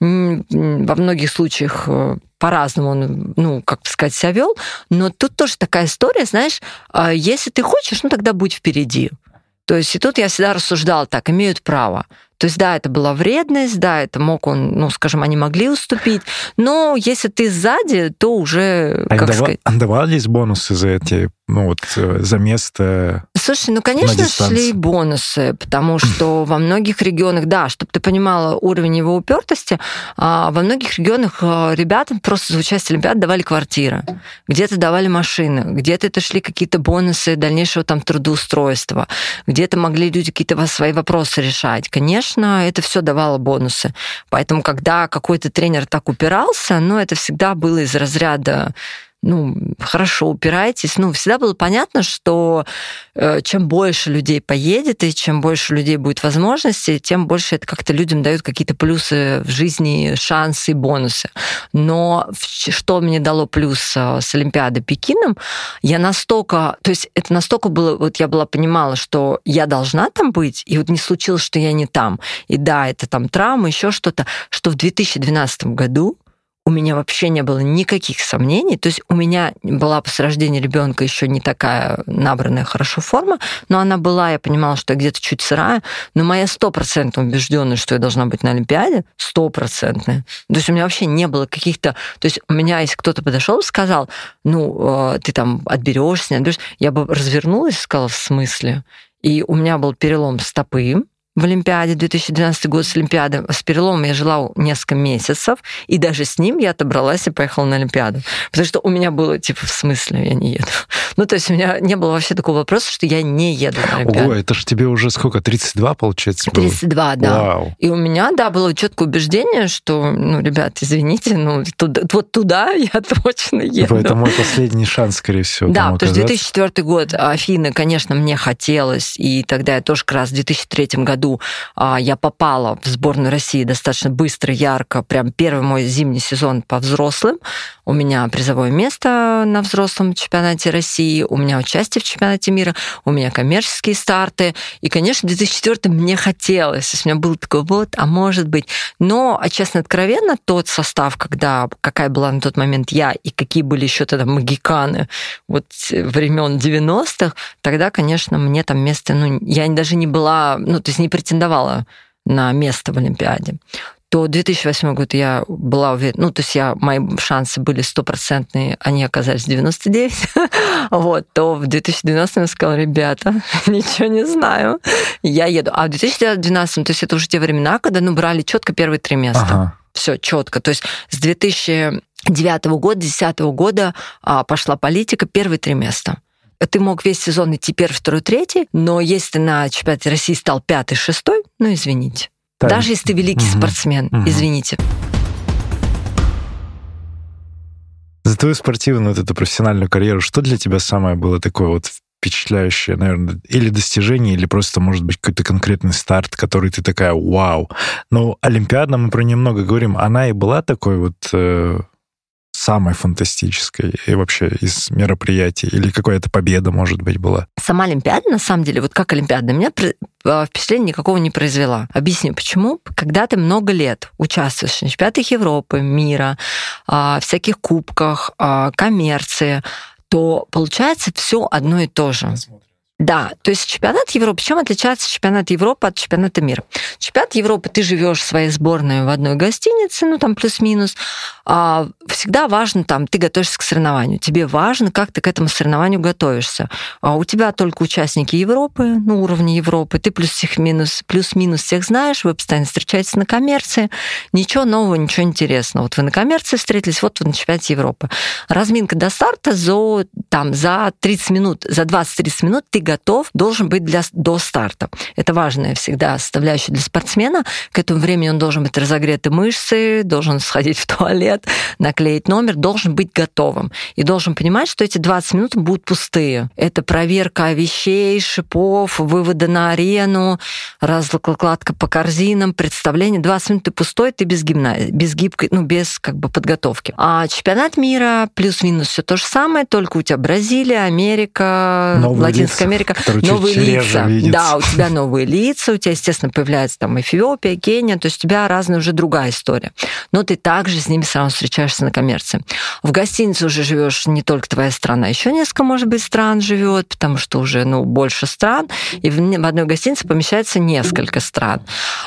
во многих случаях по-разному он, себя вел. Но тут тоже такая история, знаешь, если ты хочешь, тогда будь впереди. То есть и тут я всегда рассуждала так, имеют право. То есть, да, это была вредность, да, это мог он, они могли уступить, но если ты сзади, то уже, давались бонусы за эти, за место? Слушай, конечно, шли бонусы, потому что во многих регионах, да, чтобы ты понимала уровень его упертости, во многих регионах ребятам просто за участие в Олимпиаде давали квартиры, где-то давали машины, где-то это шли какие-то бонусы дальнейшего трудоустройства, где-то могли люди какие-то свои вопросы решать. Конечно, это все давало бонусы. Поэтому, когда какой-то тренер так упирался, это всегда было из разряда хорошо, упирайтесь. Всегда было понятно, что чем больше людей поедет, и чем больше людей будет возможностей, тем больше это как-то людям дают какие-то плюсы в жизни, шансы и бонусы. Но что мне дало плюс с Олимпиадой Пекином, я настолько... То есть это настолько было... я понимала, что я должна там быть, и не случилось, что я не там. И да, это там травма, еще что-то, что в 2012 году у меня вообще не было никаких сомнений. То есть у меня была после рождения ребенка еще не такая набранная хорошо форма, но она была, я понимала, что я где-то чуть сырая, но моя 100% убежденность, что я должна быть на Олимпиаде, 100%. То есть у меня вообще не было каких-то... То есть у меня, если кто-то подошел и сказал, ты там отберешься, не отберешься, я бы развернулась и сказала, в смысле? И у меня был перелом стопы, в Олимпиаде, 2012 год с Олимпиады. С переломом я жила несколько месяцев, и даже с ним я отобралась и поехала на Олимпиаду. Потому что у меня было, в смысле, я не еду. То есть у меня не было вообще такого вопроса, что я не еду на Олимпиаду. Ого, это ж тебе уже сколько, 32, получается, было? 32, да. Вау. И у меня, да, было четкое убеждение, что, ребят, извините, туда я точно еду. Это мой последний шанс, скорее всего. Да, потому что 2004 год, Афины, конечно, мне хотелось, и тогда я тоже как раз в 2003 году я попала в сборную России достаточно быстро, ярко. Прям первый мой зимний сезон по взрослым. у меня призовое место на взрослом чемпионате России, у меня участие в чемпионате мира, у меня коммерческие старты. И, конечно, в 2004 мне хотелось. То есть у меня был такой а может быть. Но, честно, откровенно, тот состав, какая была на тот момент я и какие были еще тогда магиканы времен 90-х, тогда, конечно, мне там место, я даже не была, то есть не претендовала на место в Олимпиаде. То 2008 год я была уверена, то есть мои шансы были 100%, они оказались 99%, то в 2012 я сказала, ребята, ничего не знаю, я еду. А в 2012, то есть это уже те времена, когда брали четко первые 3 места. Ага. Все четко. То есть с 2009 года, 2010 года пошла политика, первые 3 места. Ты мог весь сезон идти 1, 2, 3, но если ты на чемпионате России стал 5, 6, извините. Так. Даже если ты великий спортсмен, извините. За твою спортивную эту профессиональную карьеру, что для тебя самое было такое впечатляющее, наверное, или достижение, или просто, может быть, какой-то конкретный старт, который ты такая, вау. Но Олимпиада, мы про нее много говорим, она и была такой самой фантастической и вообще из мероприятий? Или какая-то победа, может быть, была? Сама Олимпиада, на самом деле, как Олимпиада, меня впечатления никакого не произвела. Объясню, почему. Когда ты много лет участвуешь в чемпионатах Европы, мира, всяких кубках, коммерции, то получается все одно и то же. Да, то есть чемпионат Европы, чем отличается чемпионат Европы от чемпионата мира? Чемпионат Европы, ты живешь в своей сборной в одной гостинице, там плюс-минус, всегда важно, ты готовишься к соревнованию, тебе важно, как ты к этому соревнованию готовишься. У тебя только участники Европы, уровня Европы, ты плюс-минус всех знаешь, вы постоянно встречаетесь на коммерции, ничего нового, ничего интересного. Вы на коммерции встретились, вы на чемпионате Европы. Разминка до старта за 30 минут, за 20-30 минут ты должен быть до старта. Это важная всегда составляющая для спортсмена. К этому времени он должен быть разогреты мышцы, должен сходить в туалет, наклеить номер, должен быть готовым. И должен понимать, что эти 20 минут будут пустые. Это проверка вещей, шипов, вывода на арену, раскладка по корзинам, представление. 20 минут ты пустой, ты без подготовки. А чемпионат мира плюс-минус все то же самое, только у тебя Бразилия, Америка, Латинская Америка, новые лица. Да, у тебя новые лица, у тебя, естественно, появляется Эфиопия, Кения, то есть у тебя разная уже другая история. Но ты также с ними все равно встречаешься на коммерции. В гостинице уже живешь не только твоя страна, еще несколько, может быть, стран живет, потому что уже больше стран, и в одной гостинице помещается несколько стран.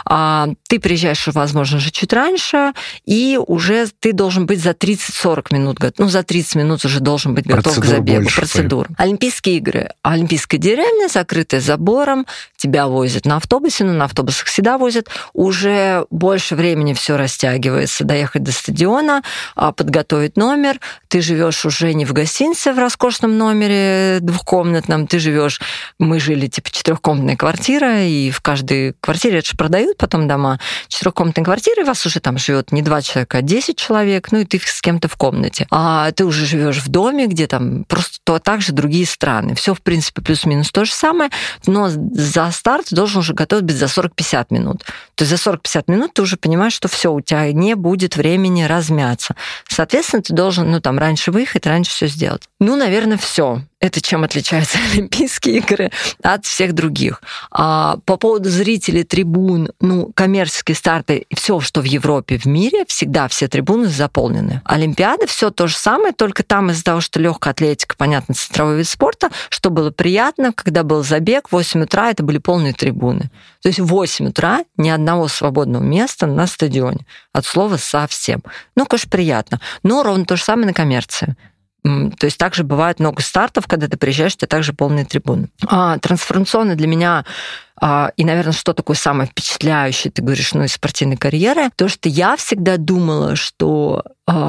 Ты приезжаешь, возможно, же чуть раньше, и уже ты должен быть за 30-40 минут, за 30 минут уже должен быть готов к забегу. Процедура. Олимпийские игры. Олимпийская деревня, закрытая забором, тебя возят на автобусе, на автобусах всегда возят, уже больше времени все растягивается, доехать до стадиона, подготовить номер, ты живешь уже не в гостинице в роскошном номере двухкомнатном, мы жили 4-комнатная квартира, и в каждой квартире, это же продают потом дома, 4-комнатная квартира, и вас уже там живет не 2 человека, а 10 человек, и ты с кем-то в комнате. А ты уже живешь в доме, где просто также другие страны. Все, в принципе, плюс-минус то же самое, но за старт ты должен уже готов быть за 40-50 минут. То есть за 40-50 минут ты уже понимаешь, что все, у тебя не будет времени размяться. Соответственно, ты должен, раньше выехать, раньше все сделать. Наверное, все. Это чем отличаются Олимпийские игры от всех других. По поводу зрителей, трибун, коммерческие старты, все, что в Европе, в мире, всегда все трибуны заполнены. Олимпиада, все то же самое, только там из-за того, что легкая атлетика, понятно, центровой вид спорта, что было приятно, когда был забег, в 8 утра это были полные трибуны. То есть в 8 утра ни одного свободного места на стадионе. От слова совсем. Конечно, приятно. Но ровно то же самое на коммерции. То есть также бывает много стартов, когда ты приезжаешь, у тебя также полные трибуны. Трансформационно для меня, и, наверное, что такое самое впечатляющее, ты говоришь, из спортивной карьеры, то, что я всегда думала, что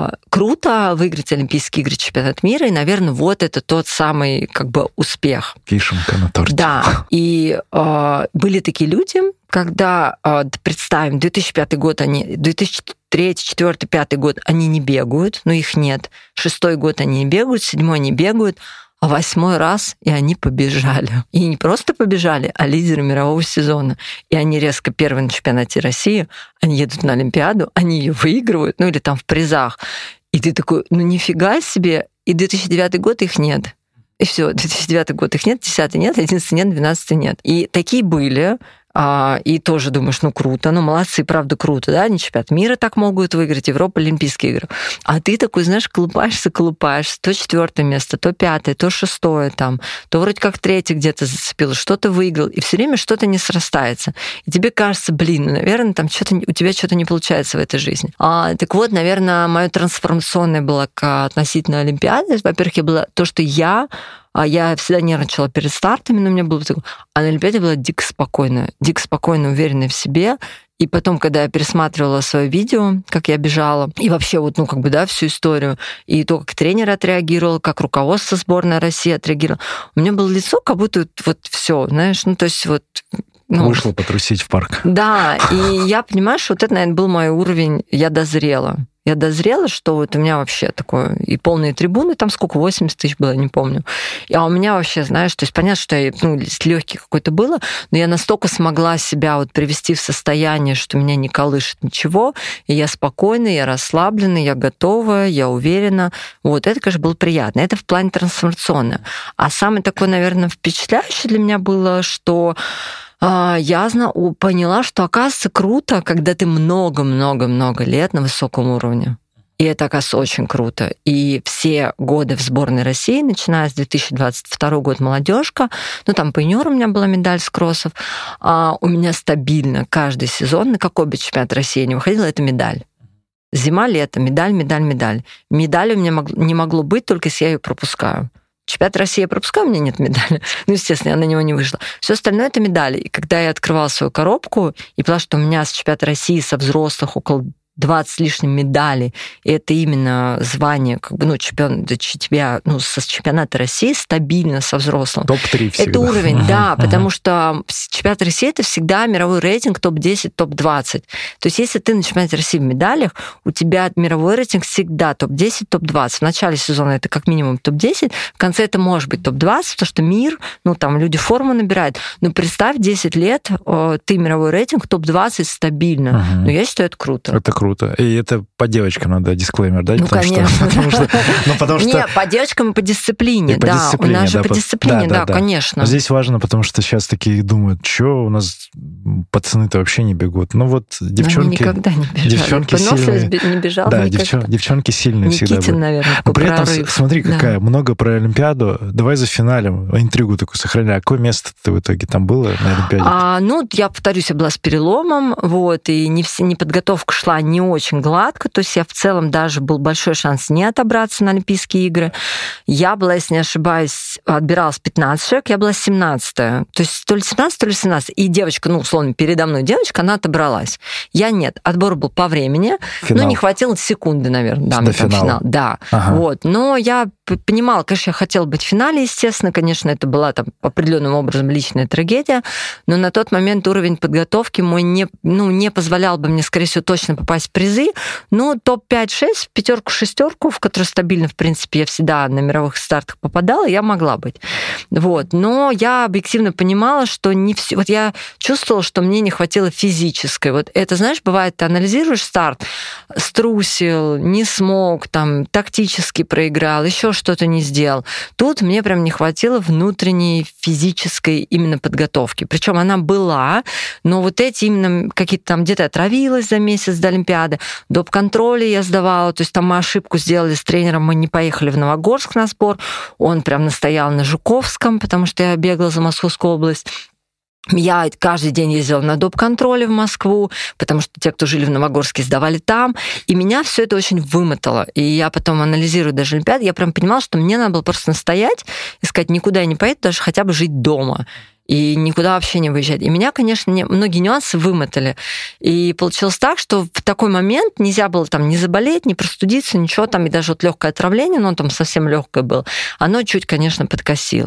круто выиграть Олимпийские игры, чемпионат мира, и, наверное, это тот самый успех. Вишенка на торте. Да, и были такие люди, когда, представим, 2005 год, 2003, 2004, 2005 год они не бегают, их нет. 6-й год они не бегают, 7-й не бегают, а 8-й раз, и они побежали. И не просто побежали, а лидеры мирового сезона. И они резко первые на чемпионате России, они едут на Олимпиаду, они ее выигрывают, или в призах. И ты такой, ну нифига себе, и 2009 год их нет. И все, 2009 год их нет, 10 нет, 11 нет, 12 нет. И такие были. И тоже думаешь, ну круто, ну молодцы, правда круто, да, они чемпионат мира так могут выиграть, Европа, Олимпийские игры. А ты такой, знаешь, колупаешься, то 4 место, то 5, то 6 там, то вроде как 3 где-то зацепил, что-то выиграл, и все время что-то не срастается. И тебе кажется, блин, ну, наверное, там у тебя что-то не получается в этой жизни. Так вот, наверное, мое трансформационное было относительно Олимпиады. Во-первых, то, что я всегда нервничала перед стартами, но у меня было такое... А на Олимпиаде была дико спокойно, уверенная в себе. И потом, когда я пересматривала свое видео, как я бежала, и вообще вот, ну, как бы, да, всю историю, и то, как тренер отреагировал, как руководство сборной России отреагировало, у меня было лицо, как будто вот все, знаешь, ну, то есть вот... Ну, вышла потрусить в парк. Да, и я понимаю, что вот это, наверное, был мой уровень, я дозрела. Я дозрела, что вот у меня вообще такое, и полные трибуны, там сколько, 80 тысяч было, не помню. А у меня вообще, знаешь, то есть понятно, что я, легкий какой-то было, но я настолько смогла себя вот привести в состояние, что меня не колышет ничего, и я спокойна, я расслаблена, я готова, я уверена. Вот, это, конечно, было приятно. Это в плане трансформационного. А самое такое, наверное, впечатляющее для меня было, что я поняла, что, оказывается, круто, когда ты много-много-много лет на высоком уровне. И это, оказывается, очень круто. И все годы в сборной России, начиная с 2022 года молодежка, там по юниору у меня была медаль с кроссов, у меня стабильно каждый сезон, на какой бы чемпионат России не выходила, это медаль. Зима-лето, медаль. Медаль у меня не могло быть, только если я ее пропускаю. Чемпионат России я пропускаю, у меня нет медали. Естественно, я на него не вышла. Все остальное — это медали. И когда я открывала свою коробку и поняла, что у меня с чемпионата России, со взрослых, около 20 с лишним медалей, и это именно звание, как бы, со чемпионата России стабильно со взрослым. Топ-3 всегда. Это уровень, да, потому что чемпионат России — это всегда мировой рейтинг топ-10, топ-20. То есть если ты на чемпионате России в медалях, у тебя мировой рейтинг всегда топ-10, топ-20. В начале сезона это как минимум топ-10, в конце это может быть топ-20, потому что мир, там люди форму набирают. Но представь, 10 лет ты мировой рейтинг топ-20 стабильно. Но я считаю, это круто. Это круто. И это по девочкам надо дисклеймер дать, конечно. Потому что... Нет, по девочкам и по дисциплине, да. У нас же по дисциплине, да, конечно. Здесь важно, потому что сейчас такие думают, что у нас пацаны-то вообще не бегут. Ну вот девчонки... Они никогда не бежали. Девчонки сильные. не бежал да, никогда. Девчонки сильные всегда Никитин, наверное, но при этом, смотри, какая, много про Олимпиаду. Давай за финалем интригу такую сохраняй. А какое место ты в итоге там было на Олимпиаде? Я повторюсь, я была с переломом, и не подготовка шла не очень гладко, то есть я в целом даже был большой шанс не отобраться на Олимпийские игры. Я была, если не ошибаюсь, отбиралась 15 человек, я была 17-я. То есть то ли 17, то ли 17. И девочка, условно, передо мной девочка, она отобралась. Я нет. Отбор был по времени, финал. Не хватило секунды, наверное. Да, до финала. Финал. Да. Ага. Но я понимала, конечно, я хотела быть в финале, естественно, конечно, это была там определенным образом личная трагедия, но на тот момент уровень подготовки мой не позволял бы мне, скорее всего, точно попасть в призы, топ-5-6, в пятерку-шестерку, в которую стабильно, в принципе, я всегда на мировых стартах попадала, я могла быть. Но я объективно понимала, что не все... я чувствовала, что мне не хватило физической. Это, знаешь, бывает, ты анализируешь старт, струсил, не смог, тактически проиграл, еще что-то не сделал. Тут мне прям не хватило внутренней физической именно подготовки. Причем она была, но эти именно какие-то где-то отравилась за месяц до Олимпиады, доп-контроли я сдавала, то есть мы ошибку сделали с тренером, мы не поехали в Новогорск на сбор, он прям настоял на Жуковском, потому что я бегала за Московскую область. Я каждый день ездила на доп-контроле в Москву, потому что те, кто жили в Новогорске, сдавали там. И меня все это очень вымотало. И я потом анализирую даже Олимпиаду, я прям понимала, что мне надо было просто настоять и сказать, никуда я не поеду, даже хотя бы жить дома. И никуда вообще не выезжать. И меня, конечно, многие нюансы вымотали. И получилось так, что в такой момент нельзя было не заболеть, не простудиться, ничего и даже легкое отравление, совсем легкое было, оно чуть, конечно, подкосило.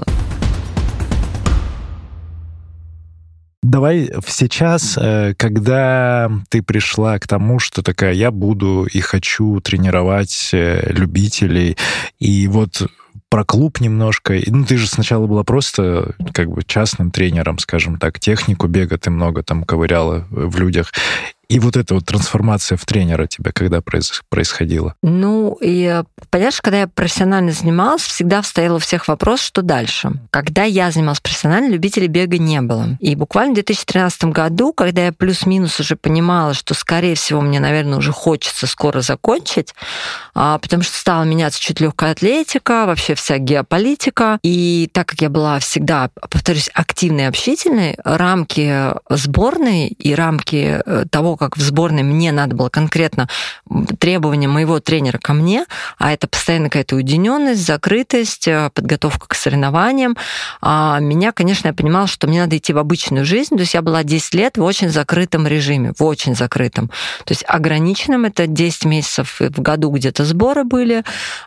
Давай сейчас, когда ты пришла к тому, что такая, я буду и хочу тренировать любителей, и про клуб немножко. Ты же сначала была просто частным тренером, скажем так, технику бега ты много ковыряла в людях. И вот эта вот трансформация в тренера тебя когда происходила? Ну, и, понимаешь, когда я профессионально занималась, всегда стоял у всех вопрос, что дальше. Когда я занималась профессионально, любителей бега не было. И буквально в 2013 году, когда я плюс-минус уже понимала, что, скорее всего, мне, наверное, уже хочется скоро закончить, потому что стала меняться чуть легкая атлетика, вообще вся геополитика. И так как я была всегда, повторюсь, активной и общительной, рамки сборной и рамки того, как в сборной мне надо было конкретно требования моего тренера ко мне, а это постоянно какая-то уединенность, закрытость, подготовка к соревнованиям. Меня, конечно, я понимала, что мне надо идти в обычную жизнь, то есть я была 10 лет в очень закрытом режиме, в очень закрытом. То есть ограниченным, это 10 месяцев в году где-то сборы были,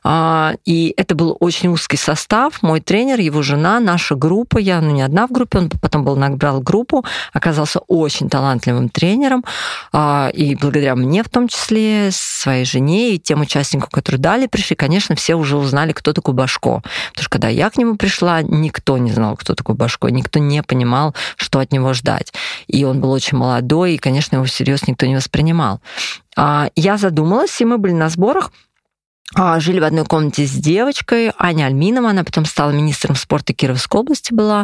и это был очень узкий состав, мой тренер, его жена, наша группа, я не одна в группе, он потом набрал группу, оказался очень талантливым тренером, и благодаря мне в том числе, своей жене и тем участникам, которые пришли, конечно, все уже узнали, кто такой Божко. Потому что когда я к нему пришла, никто не знал, кто такой Божко, никто не понимал, что от него ждать. И он был очень молодой, и, конечно, его всерьез никто не воспринимал. Я задумалась, и мы были на сборах, жили в одной комнате с девочкой, Аня Альминова, она потом стала министром спорта Кировской области была,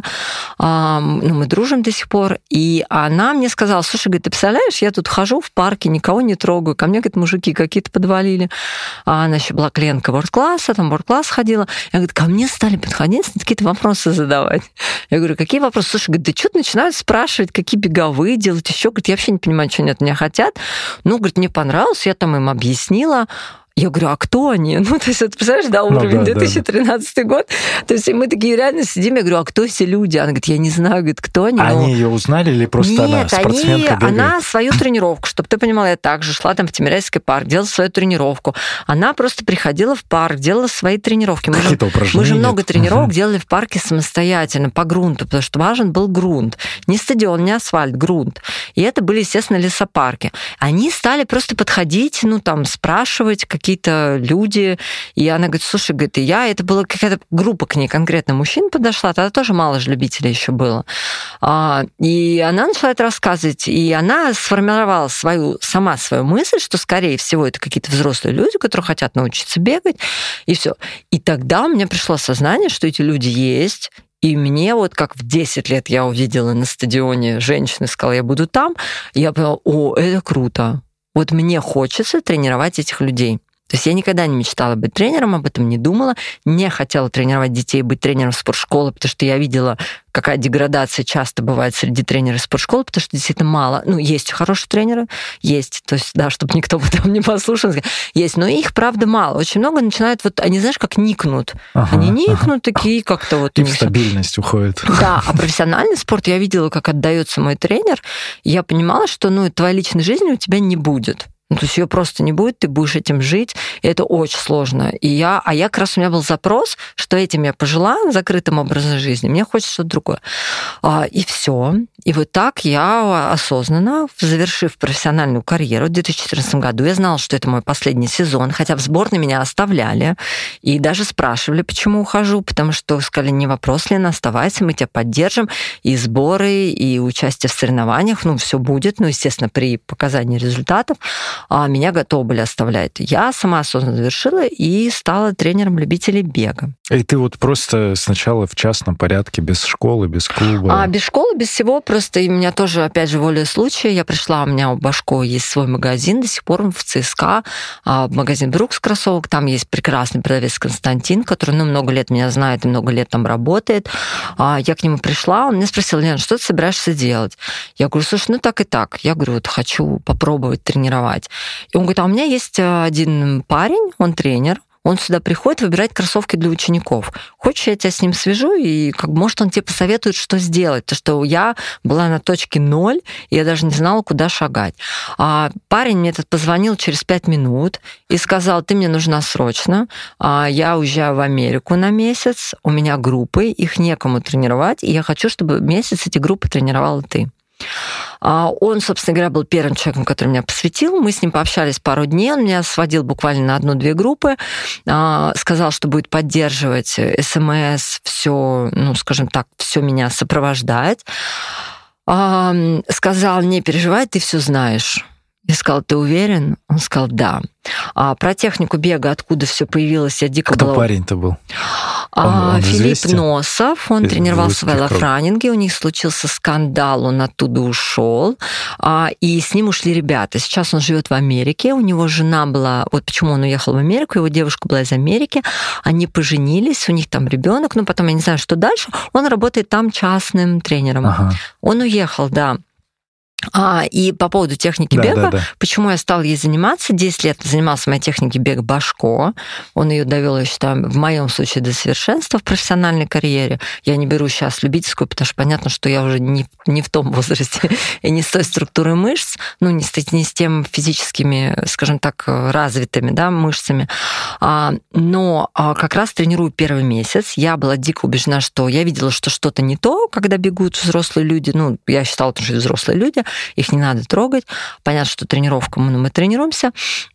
мы дружим до сих пор, и она мне сказала: слушай, говорит, ты представляешь, я тут хожу в парке, никого не трогаю, ко мне, говорит, мужики какие-то подвалили, она еще была клиентка ворд-класса, там ворд-класс ходила, я, говорит, ко мне стали подходить, какие-то вопросы задавать. Я говорю, какие вопросы? Слушай, говорит, да что-то начинают спрашивать, какие беговые делать, еще, говорит, я вообще не понимаю, что они от меня хотят, говорит, мне понравилось, я там им объяснила. Я говорю, а кто они? То есть, вот, представляешь, уровень 2013 год. То есть, мы такие реально сидим, я говорю, а кто эти люди? Она говорит, я не знаю, говорит, кто они. Они ее узнали или просто она спортсменка бегает? Она свою тренировку, чтобы ты понимала, я также шла там в Тимирязевский парк, делала свою тренировку. Она просто приходила в парк, делала свои тренировки. Мы же много тренировок делали в парке самостоятельно, по грунту, потому что важен был грунт. Не стадион, не асфальт, грунт. И это были, естественно, лесопарки. Они стали просто подходить, спрашивать, какие-то люди, и она говорит, слушай, говорит, это была какая-то группа к ней конкретно мужчин подошла, тогда тоже мало же любителей еще было. И она начала это рассказывать, и она сформировала сама свою мысль, что, скорее всего, это какие-то взрослые люди, которые хотят научиться бегать, и все. И тогда у меня пришло сознание, что эти люди есть, и мне как в 10 лет я увидела на стадионе женщину, сказала, я буду там, и я поняла, это круто. Вот мне хочется тренировать этих людей. То есть я никогда не мечтала быть тренером, об этом не думала, не хотела тренировать детей, быть тренером спортшколы, потому что я видела, какая деградация часто бывает среди тренеров спортшколы, потому что действительно мало. Есть хорошие тренеры, есть, то есть, да, чтобы никто потом не послушал, есть, но их, правда, мало. Очень много начинают, они, знаешь, как никнут. Они никнут такие как-то И в стабильность уходит. Да, а профессиональный спорт я видела, как отдается мой тренер, и я понимала, что, твоей личной жизни у тебя не будет. То есть ее просто не будет, ты будешь этим жить, и это очень сложно. А я как раз у меня был запрос, что этим я пожила, закрытым образом жизни, мне хочется что-то другое. И все. И вот так я осознанно, завершив профессиональную карьеру в 2014 году, я знала, что это мой последний сезон, хотя в сборной меня оставляли, и даже спрашивали, почему ухожу, потому что сказали, не вопрос, Лена, оставайся, мы тебя поддержим, и сборы, и участие в соревнованиях, все будет, естественно, при показании результатов. Меня готовы были оставлять. Я сама осознанно завершила и стала тренером любителей бега. И ты просто сначала в частном порядке, без школы, без клуба? Без школы, без всего. Просто и меня тоже, опять же, волей случая. Я пришла, у меня у Божко есть свой магазин, до сих пор в ЦСКА, магазин Брукс кроссовок. Там есть прекрасный продавец Константин, который, много лет меня знает и много лет там работает. Я к нему пришла, он меня спросил, Лена, что ты собираешься делать? Я говорю, слушай, так и так. Я говорю, хочу попробовать тренировать. И он говорит, у меня есть один парень, он тренер, он сюда приходит выбирать кроссовки для учеников. Хочешь, я тебя с ним свяжу, и может он тебе посоветует, что сделать. Потому что я была на точке 0, и я даже не знала, куда шагать. Парень мне этот позвонил через 5 минут и сказал, ты мне нужна срочно, я уезжаю в Америку на месяц, у меня группы, их некому тренировать, и я хочу, чтобы месяц эти группы тренировала ты. Он, собственно говоря, был первым человеком, который меня посвятил. Мы с ним пообщались пару дней. Он меня сводил буквально на 1-2 группы. Сказал, что будет поддерживать СМС, все, скажем так, все меня сопровождать. Сказал, не переживай, ты все знаешь. Я сказала, ты уверен? Он сказал, да. А про технику бега, откуда все появилось, я дико была... Кто парень-то был? Филипп известен? Носов, он тренировался в велофранинге, у них случился скандал, он оттуда ушел, и с ним ушли ребята. Сейчас он живет в Америке, у него жена была, вот почему он уехал в Америку, его девушка была из Америки, они поженились, у них там ребенок, но потом я не знаю, что дальше, он работает там частным тренером. Ага. Он уехал, да. И по поводу техники бега, почему я стала ей заниматься, 10 лет занимался моей техникой бега Башко, он ее довел, я считаю, в моем случае до совершенства в профессиональной карьере. Я не беру сейчас любительскую, потому что понятно, что я уже не в том возрасте и не с той структурой мышц, ну, не с тем физическими, скажем так, развитыми, да, мышцами. Но как раз тренирую первый месяц. Я была дико убеждена, что я видела, что что-то не то, когда бегут взрослые люди. Ну, я считала, что это взрослые люди, их не надо трогать. Понятно, что тренировка, мы тренируемся.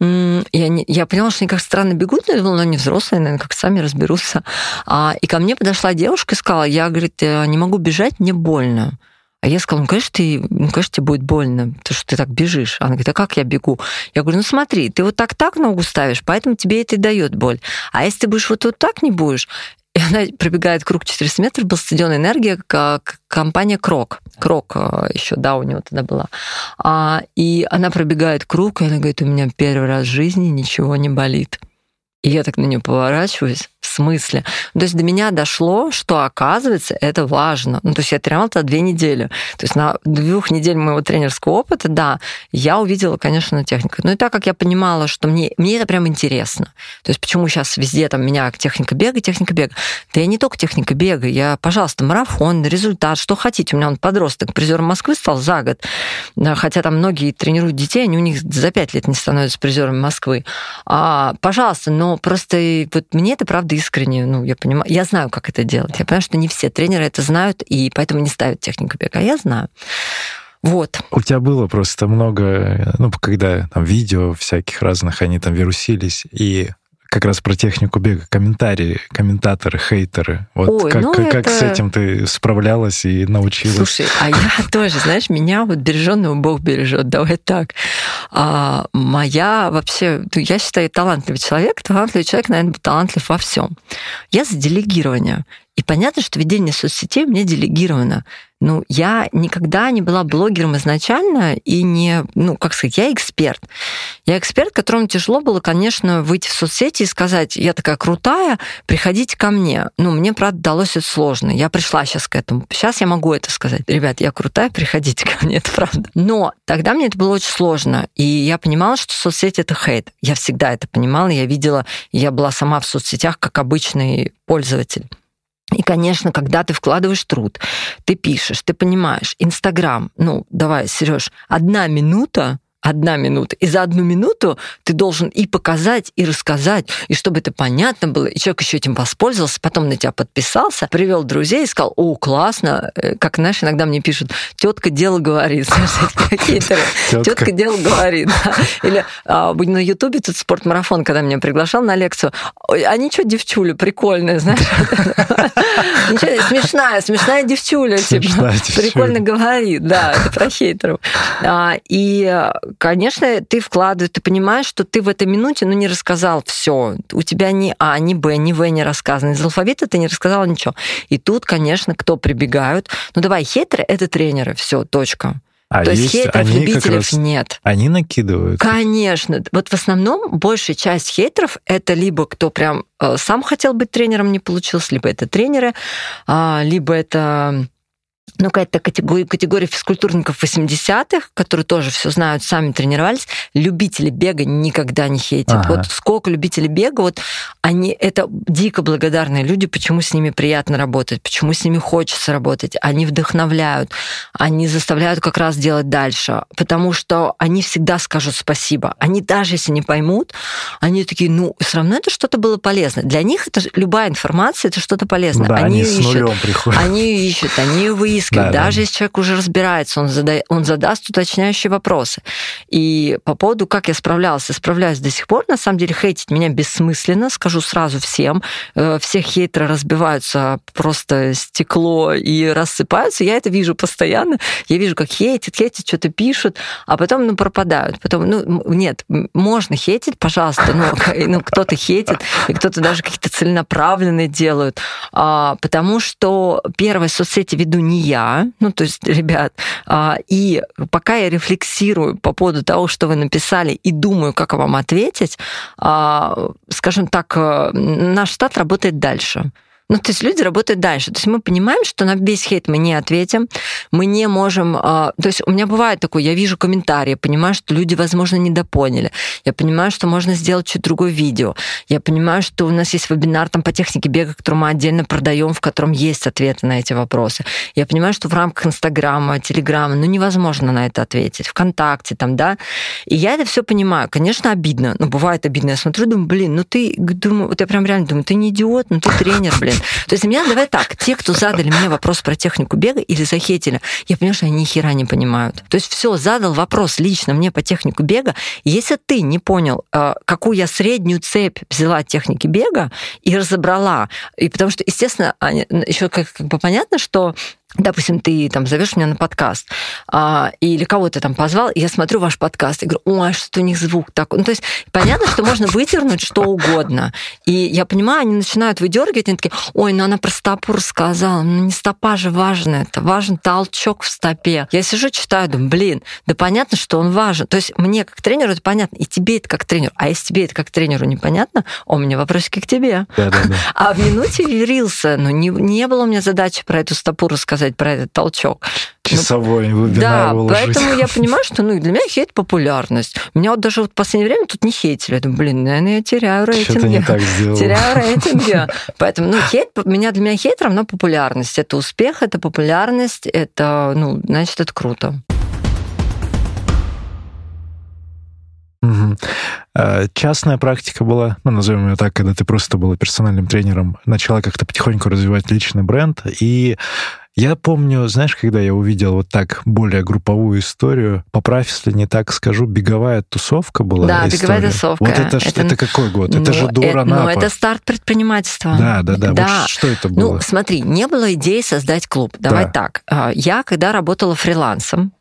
Я поняла, что они как странно бегут, но я думала, они взрослые, наверное, как сами разберутся. И ко мне подошла девушка и сказала, я, говорит, не могу бежать, мне больно. А я сказала, конечно, тебе будет больно, потому что ты так бежишь. Она говорит, а как я бегу? Я говорю, ну смотри, ты вот так ногу ставишь, поэтому тебе это и дает боль. А если ты будешь вот так не будешь, и она пробегает круг 400 метров, был стадион «Энергия», компания «Крок». «Крок» еще, да, у него тогда была. И она пробегает круг, и она говорит, у меня первый раз в жизни ничего не болит. И я так на нее поворачиваюсь. В смысле? То есть до меня дошло, что, оказывается, это важно. Ну, то есть я тренировала тогда 2 недели. То есть на 2 недель моего тренерского опыта, да, я увидела, конечно, технику. Но и так как я понимала, что мне это прям интересно. То есть почему сейчас везде там меня техника бега. Да я не только техника бега, я, пожалуйста, марафон, результат, что хотите. У меня он подросток, призером Москвы стал за год. Хотя там многие тренируют детей, они у них за 5 лет не становятся призерами Москвы. Пожалуйста, но просто вот мне это правда искренне, ну, я понимаю, я знаю, как это делать. Я понимаю, что не все тренеры это знают, и поэтому не ставят технику бега. А я знаю. Вот. У тебя было просто много, ну, когда там видео всяких разных, они там вирусились, и как раз про технику бега, комментарии, комментаторы, хейтеры. Вот как с этим ты справлялась и научилась? Слушай, я тоже, знаешь, меня вот береженного Бог бережет, давай так. Вообще, я считаю, талантливый человек, наверное, талантлив во всем. Я за делегирование. И понятно, что ведение соцсетей мне делегировано. Ну, я никогда не была блогером изначально и не, я эксперт. Я эксперт, которому тяжело было, конечно, выйти в соцсети и сказать, я такая крутая, приходите ко мне. Мне, правда, далось это сложно. Я пришла сейчас к этому. Сейчас я могу это сказать. Ребят, я крутая, приходите ко мне, это правда. Но тогда мне это было очень сложно. И я понимала, что соцсети — это хейт. Я всегда это понимала, я видела, я была сама в соцсетях как обычный пользователь. И, конечно, когда ты вкладываешь труд, ты пишешь, ты понимаешь, Инстаграм, давай, Серёж, 1 минута, и за 1 минуту ты должен и показать, и рассказать, и чтобы это понятно было, и человек еще этим воспользовался, потом на тебя подписался, привел друзей и сказал, о, классно, как, знаешь, иногда мне пишут, тетка дело говорит, какие-то, тетка дело говорит. Или на Ютубе тут спортмарафон, когда меня приглашал на лекцию, а ничего, девчуля, прикольная, знаешь, смешная девчуля, прикольно говорит, да, это про хейтеров. И конечно, ты вкладываешь, ты понимаешь, что ты в этой минуте, не рассказал все. У тебя ни А, ни Б, ни В не рассказано. Из алфавита ты не рассказал ничего. И тут, конечно, кто прибегают? Давай, хейтеры — это тренеры, все, точка. То есть хейтеров, любителей нет. Они накидывают? Конечно. Вот в основном большая часть хейтеров — это либо кто прям сам хотел быть тренером, не получилось, либо это тренеры, либо это... какая-то категория физкультурников 80-х, которые тоже все знают, сами тренировались. Любители бега никогда не хейтят. Вот сколько любителей бега, вот они это дико благодарные люди, почему с ними приятно работать, почему с ними хочется работать. Они вдохновляют, они заставляют как раз делать дальше, потому что они всегда скажут спасибо. Они даже если не поймут, они такие, все равно это что-то было полезно. Для них это любая информация, это что-то полезное. Да, они с нулем приходят. Они ищут, они выискивают, выискивать. Даже если человек уже разбирается, он задаст уточняющие вопросы. И по поводу, как я справлялась до сих пор, на самом деле, хейтить меня бессмысленно, скажу сразу всем. Все хейтеры разбиваются просто стекло и рассыпаются. Я это вижу постоянно. Я вижу, как хейтят, что-то пишут, а потом, пропадают. Потом, нет, можно хейтить, пожалуйста. Кто-то хейтит, и кто-то даже какие-то целенаправленные делают. Потому что первые соцсети веду не я, то есть, ребят, и пока я рефлексирую по поводу того, что вы написали, и думаю, как вам ответить, скажем так, наш штат работает дальше. То есть люди работают дальше. То есть мы понимаем, что на весь хейт мы не ответим, мы не можем... То есть у меня бывает такое, я вижу комментарии, понимаю, что люди, возможно, недопоняли. Я понимаю, что можно сделать чуть другое видео. Я понимаю, что у нас есть вебинар там по технике бега, который мы отдельно продаем, в котором есть ответы на эти вопросы. Я понимаю, что в рамках Инстаграма, Телеграма, невозможно на это ответить. ВКонтакте там, да. И я это все понимаю. Конечно, обидно. Бывает обидно. Я смотрю, думаю, я прям реально думаю, ты не идиот, ты тренер, То есть для меня, давай так, те, кто задали мне вопрос про технику бега или захейтили, я понимаю, что они ни хера не понимают. То есть все, задал вопрос лично мне по технику бега. Если ты не понял, какую я среднюю цепь взяла техники бега и разобрала, и потому что, естественно, еще как бы понятно, что допустим, ты там зовешь меня на подкаст, или кого-то там позвал, и я смотрю ваш подкаст и говорю, ой, что у них звук такой. То есть понятно, что можно выдернуть что угодно. И я понимаю, они начинают выдергивать, они такие, ой, она про стопу рассказала, не стопа же важна, это важен толчок в стопе. Я сижу, читаю, думаю, да понятно, что он важен. То есть мне как тренеру это понятно, и тебе это как тренеру. А если тебе это как тренеру непонятно, у меня вопросики к тебе. Да. А в минуте рилса, не было у меня задачи про эту стопу рассказать, про этот толчок. Часовой вебинар выложить. Поэтому я понимаю, что для меня хейт популярность. Меня даже в последнее время тут не хейтили. Я думаю, наверное, я теряю рейтинги. Что-то не так сделал. Теряю рейтинги. Поэтому хейт, для меня хейт равно популярность. Это успех, это популярность, это, значит, это круто. Угу. Частная практика была, назовем ее так, когда ты просто была персональным тренером, начала как-то потихоньку развивать личный бренд, и я помню, знаешь, когда я увидел вот так более групповую историю, поправь, если не так скажу, беговая тусовка была. Да, история. Беговая тусовка. Вот это какой год? Это же до Ранапа. Это старт предпринимательства. Да. Вот что это было? Смотри, не было идеи создать клуб. Давай так. Я, когда работала фрилансом,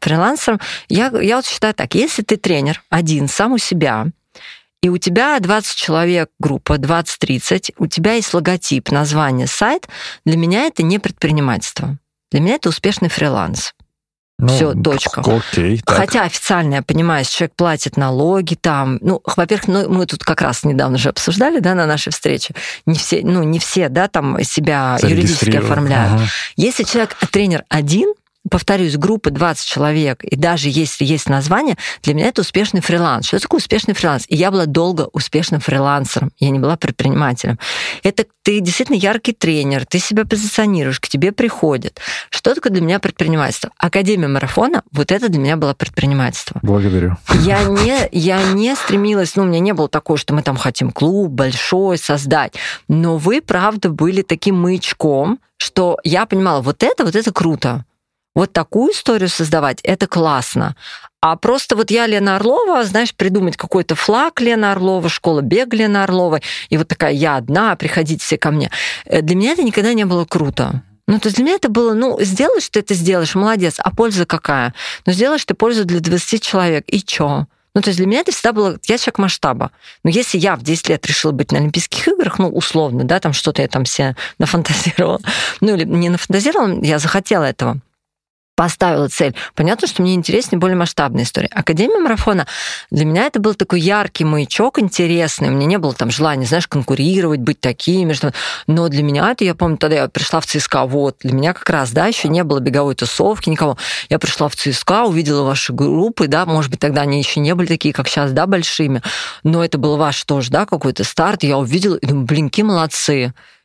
я вот считаю так, если ты тренер один, сам у себя, и у тебя 20 человек, группа, 20-30, у тебя есть логотип, название, сайт, для меня это не предпринимательство. Для меня это успешный фриланс. Все, точка. Окей, так. Хотя официально, я понимаю, если человек платит налоги там, во-первых, мы тут как раз недавно же обсуждали, да, на нашей встрече, не все, да, там себя юридически оформляют. Ага. Если человек, тренер один, повторюсь, группа 20 человек, и даже если есть название, для меня это успешный фриланс. Что такое успешный фриланс? И я была долго успешным фрилансером, я не была предпринимателем. Это ты действительно яркий тренер, ты себя позиционируешь, к тебе приходят. Что такое для меня предпринимательство? Академия марафона, вот это для меня было предпринимательство. Благодарю. Я не стремилась, у меня не было такого, что мы там хотим клуб большой создать, но вы, правда, были таким маячком, что я понимала, вот это круто. Вот такую историю создавать, это классно. А просто вот я, Лена Орлова, знаешь, придумать какой-то флаг Лена Орлова, школа бега Лена Орлова, и вот такая я одна, приходите все ко мне. Для меня это никогда не было круто. То есть для меня это было, сделаешь ты это, сделаешь, молодец, а польза какая? Сделаешь ты пользу для 20 человек, и чё? То есть для меня это всегда было, я человек масштаба. Но если я в 10 лет решила быть на Олимпийских играх, условно, да, там что-то я там себе нафантазировала, или не нафантазировала, я захотела этого, поставила цель. Понятно, что мне интереснее более масштабная история. Академия марафона для меня это был такой яркий маячок, интересный. У меня не было там желания, знаешь, конкурировать, быть такими. Но для меня это, я помню, тогда я пришла в ЦСКА, для меня как раз, да, еще не было беговой тусовки, никого. Я пришла в ЦСКА, увидела ваши группы, да, может быть, тогда они еще не были такие, как сейчас, да, большими, но это был ваш тоже, да, какой-то старт. Я увидела и думаю, какие молодцы.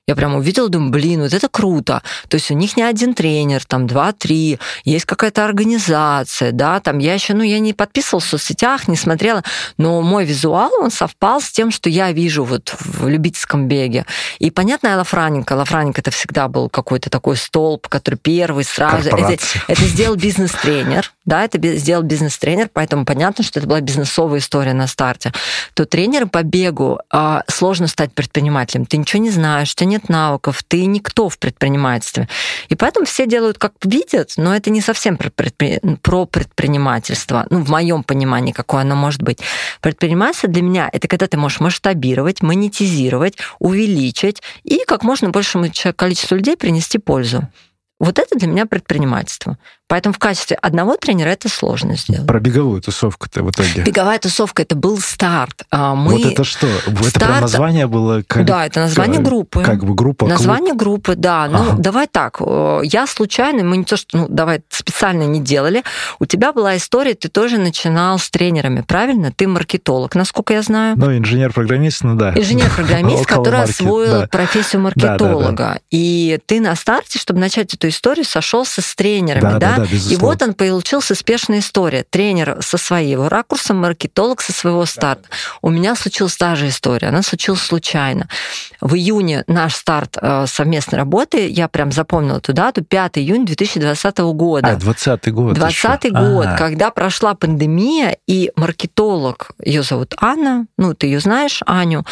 Я прям увидела, думаю, блин, вот это круто. То есть у них не один тренер, там 2-3, есть какая-то организация, да, там я еще, я не подписывалась в соцсетях, не смотрела, но мой визуал, он совпал с тем, что я вижу вот в любительском беге. И понятно, Элла Франник это всегда был какой-то такой столб, который первый сразу... Это сделал бизнес-тренер, да, это сделал бизнес-тренер, поэтому понятно, что это была бизнесовая история на старте. То тренеры по бегу сложно стать предпринимателем. Ты ничего не знаешь, у тебя нет навыков, ты никто в предпринимательстве. И поэтому все делают, как видят, но это не совсем про предпринимательство. В моем понимании, какое оно может быть. Предпринимательство для меня — это когда ты можешь масштабировать, монетизировать, увеличить и как можно большему количеству людей принести пользу. Вот это для меня предпринимательство. Поэтому в качестве одного тренера это сложно сделать. Про беговую тусовку-то в итоге. Беговая тусовка — это был старт. Вот это что? Это прям название было? Да, это название группы. Как бы группа? Название клуб? Группы, да. Давай так. Я случайно, мы не то, что давай специально не делали. У тебя была история, ты тоже начинал с тренерами, правильно? Ты маркетолог, насколько я знаю. Инженер-программист, да. Инженер-программист, который освоил профессию маркетолога. И ты на старте, чтобы начать эту историю, сошелся с тренерами, да? И вот он получился успешная история. Тренер со своего ракурса, маркетолог со своего старта. У меня случилась та же история. Она случилась случайно. В июне наш старт совместной работы, я прям запомнила эту дату, 5 июня 2020 года. 20-й год. 20-й год, когда прошла пандемия, и маркетолог, ее зовут Анна, ты ее знаешь, Аню,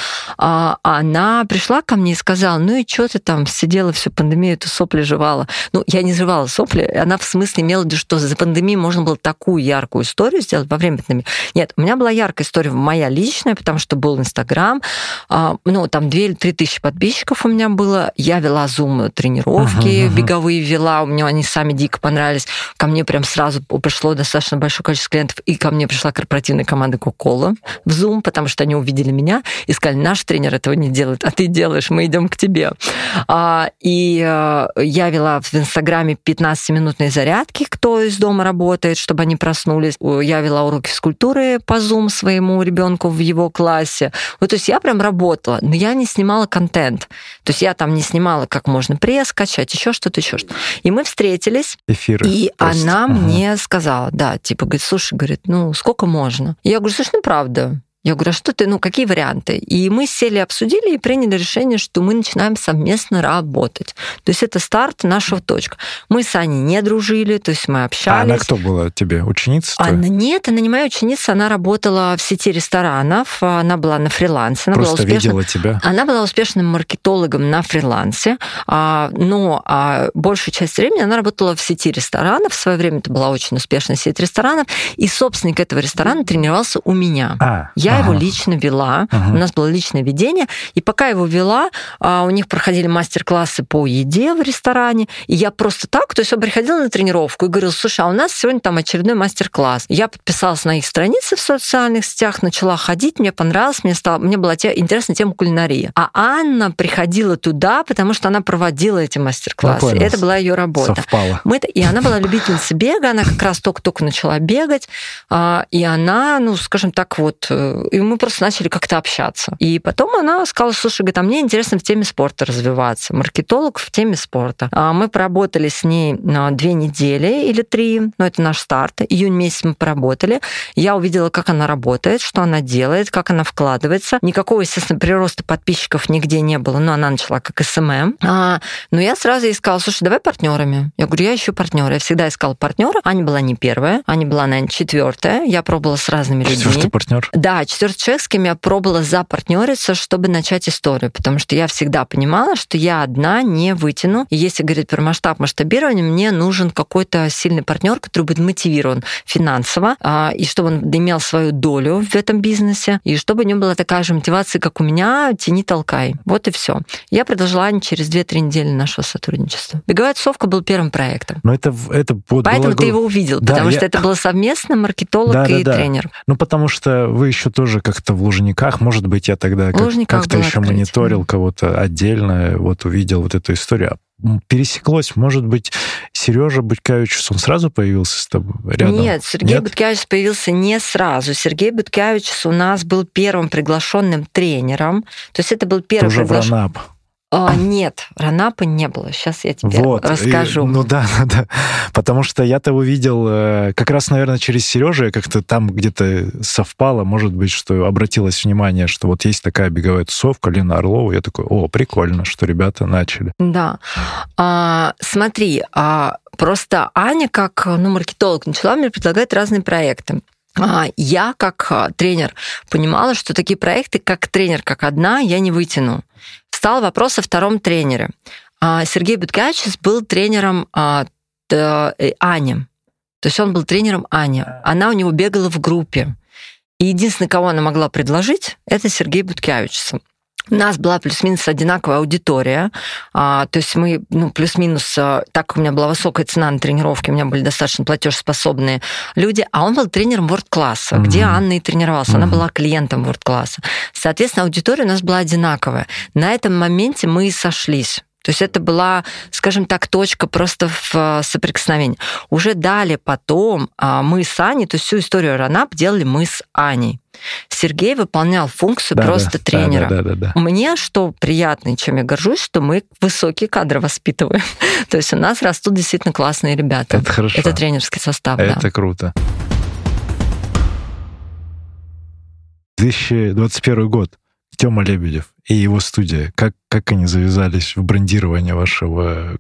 она пришла ко мне и сказала, и что ты там сидела всю пандемию, эту сопли жевала. Я не жевала сопли, она в смысле имела в виду, что за пандемией можно было такую яркую историю сделать во время пандемии. Нет, у меня была яркая история моя личная, потому что был Инстаграм, там 2 или 3 тысячи подписчиков у меня было, я вела зум-тренировки, беговые вела, у меня они сами дико понравились, ко мне прям сразу пришло достаточно большое количество клиентов, и ко мне пришла корпоративная команда Coca-Cola в Zoom, потому что они увидели меня и сказали, наш тренер этого не делает, а ты делаешь, мы идем к тебе. И я вела в Инстаграме 15-минутные зарядки, кто из дома работает, чтобы они проснулись. Я вела уроки физкультуры по Zoom своему ребенку в его классе. То есть я прям работала, но я не снимала контент. То есть я там не снимала, как можно пресс качать, еще что-то. И мы встретились, эфиры и просто. Она мне сказала, говорит, слушай, сколько можно? Я говорю, слушай, правда. Я говорю, а что ты, какие варианты? И мы сели, обсудили и приняли решение, что мы начинаем совместно работать. То есть это старт нашего точка. Мы с Аней не дружили, то есть мы общались. А она кто была тебе? Ученица? Нет, она не моя ученица, она работала в сети ресторанов, она была на фрилансе. Просто видела тебя? Она была успешным маркетологом на фрилансе, но большую часть времени она работала в сети ресторанов. В свое время это была очень успешная сеть ресторанов, и собственник этого ресторана тренировался у меня. Я его лично вела, у нас было личное ведение, и пока его вела, у них проходили мастер-классы по еде в ресторане, и я просто так, то есть я приходила на тренировку и говорила, слушай, у нас сегодня там очередной мастер-класс. Я подписалась на их страницы в социальных сетях, начала ходить, мне понравилось, мне была интересна тема кулинарии. А Анна приходила туда, потому что она проводила эти мастер-классы, это была ее работа. Совпало. И она была любительницей бега, она как раз только-только начала бегать, и она, скажем так, и мы просто начали как-то общаться. И потом она сказала, слушай, говорит, мне интересно в теме спорта развиваться. Маркетолог в теме спорта. Мы поработали с ней 2 недели или 3, это наш старт. Июнь месяц мы поработали. Я увидела, как она работает, что она делает, как она вкладывается. Никакого, естественно, прироста подписчиков нигде не было, но она начала как СММ. Но я сразу ей сказала, слушай, давай партнерами. Я говорю, я ищу партнера. Я всегда искала партнера. Аня была не первая, Аня была, наверное, 4-я. Я пробовала с разными людьми. 4-й партнер? Да, 4-й человек, с кем я пробовала запартнериться, чтобы начать историю, потому что я всегда понимала, что я одна не вытяну. И если говорить про масштабирования, мне нужен какой-то сильный партнер, который будет мотивирован финансово, и чтобы он имел свою долю в этом бизнесе, и чтобы у него была такая же мотивация, как у меня, тяни, толкай. Вот и все. Я предложила Ане через 2-3 недели нашего сотрудничества. Беговая тусовка был первым проектом. Но это поэтому ты его увидел, потому что это было совместно маркетолог и тренер. Потому что вы еще тоже как-то в Лужниках, может быть, я тогда как-то еще мониторил кого-то отдельно, увидел эту историю. Пересеклось, может быть, Сережа Буткевич, он сразу появился с тобой рядом? Нет, Сергей Буткевич появился не сразу. Сергей Буткевич у нас был первым приглашенным тренером. То есть это был первый приглашенный. Нет, Ранапы не было. Сейчас я тебе расскажу. Да. Потому что я-то увидел как раз, наверное, через Сережу, как-то там где-то совпало, может быть, что обратилось внимание, что вот есть такая беговая тусовка, Лена Орлова. Я такой, прикольно, что ребята начали. Да. Смотри, просто Аня, как маркетолог, начала мне предлагать разные проекты. Я, как тренер, понимала, что такие проекты, как тренер, как одна, я не вытяну. Встал вопрос о втором тренере. Сергей Буткевич был тренером Ани. То есть он был тренером Ани. Она у него бегала в группе. И единственный, кого она могла предложить, это Сергей Буткевич. У нас была плюс-минус одинаковая аудитория, то есть мы, плюс-минус, так как у меня была высокая цена на тренировки, у меня были достаточно платежеспособные люди, а он был тренером World-класса, где Анна и тренировалась, она была клиентом World-класса. Соответственно, аудитория у нас была одинаковая. На этом моменте мы и сошлись. То есть это была, скажем так, точка просто в соприкосновении. Уже далее потом мы с Аней, то есть всю историю Ранап делали мы с Аней. Сергей выполнял функцию тренера. Да. Мне что приятно, и чем я горжусь, что мы высокие кадры воспитываем. То есть у нас растут действительно классные ребята. Это хорошо. Это тренерский состав, Это круто. 2021 год. Тёма Лебедев и его студия. Как они завязались в брендирование вашего?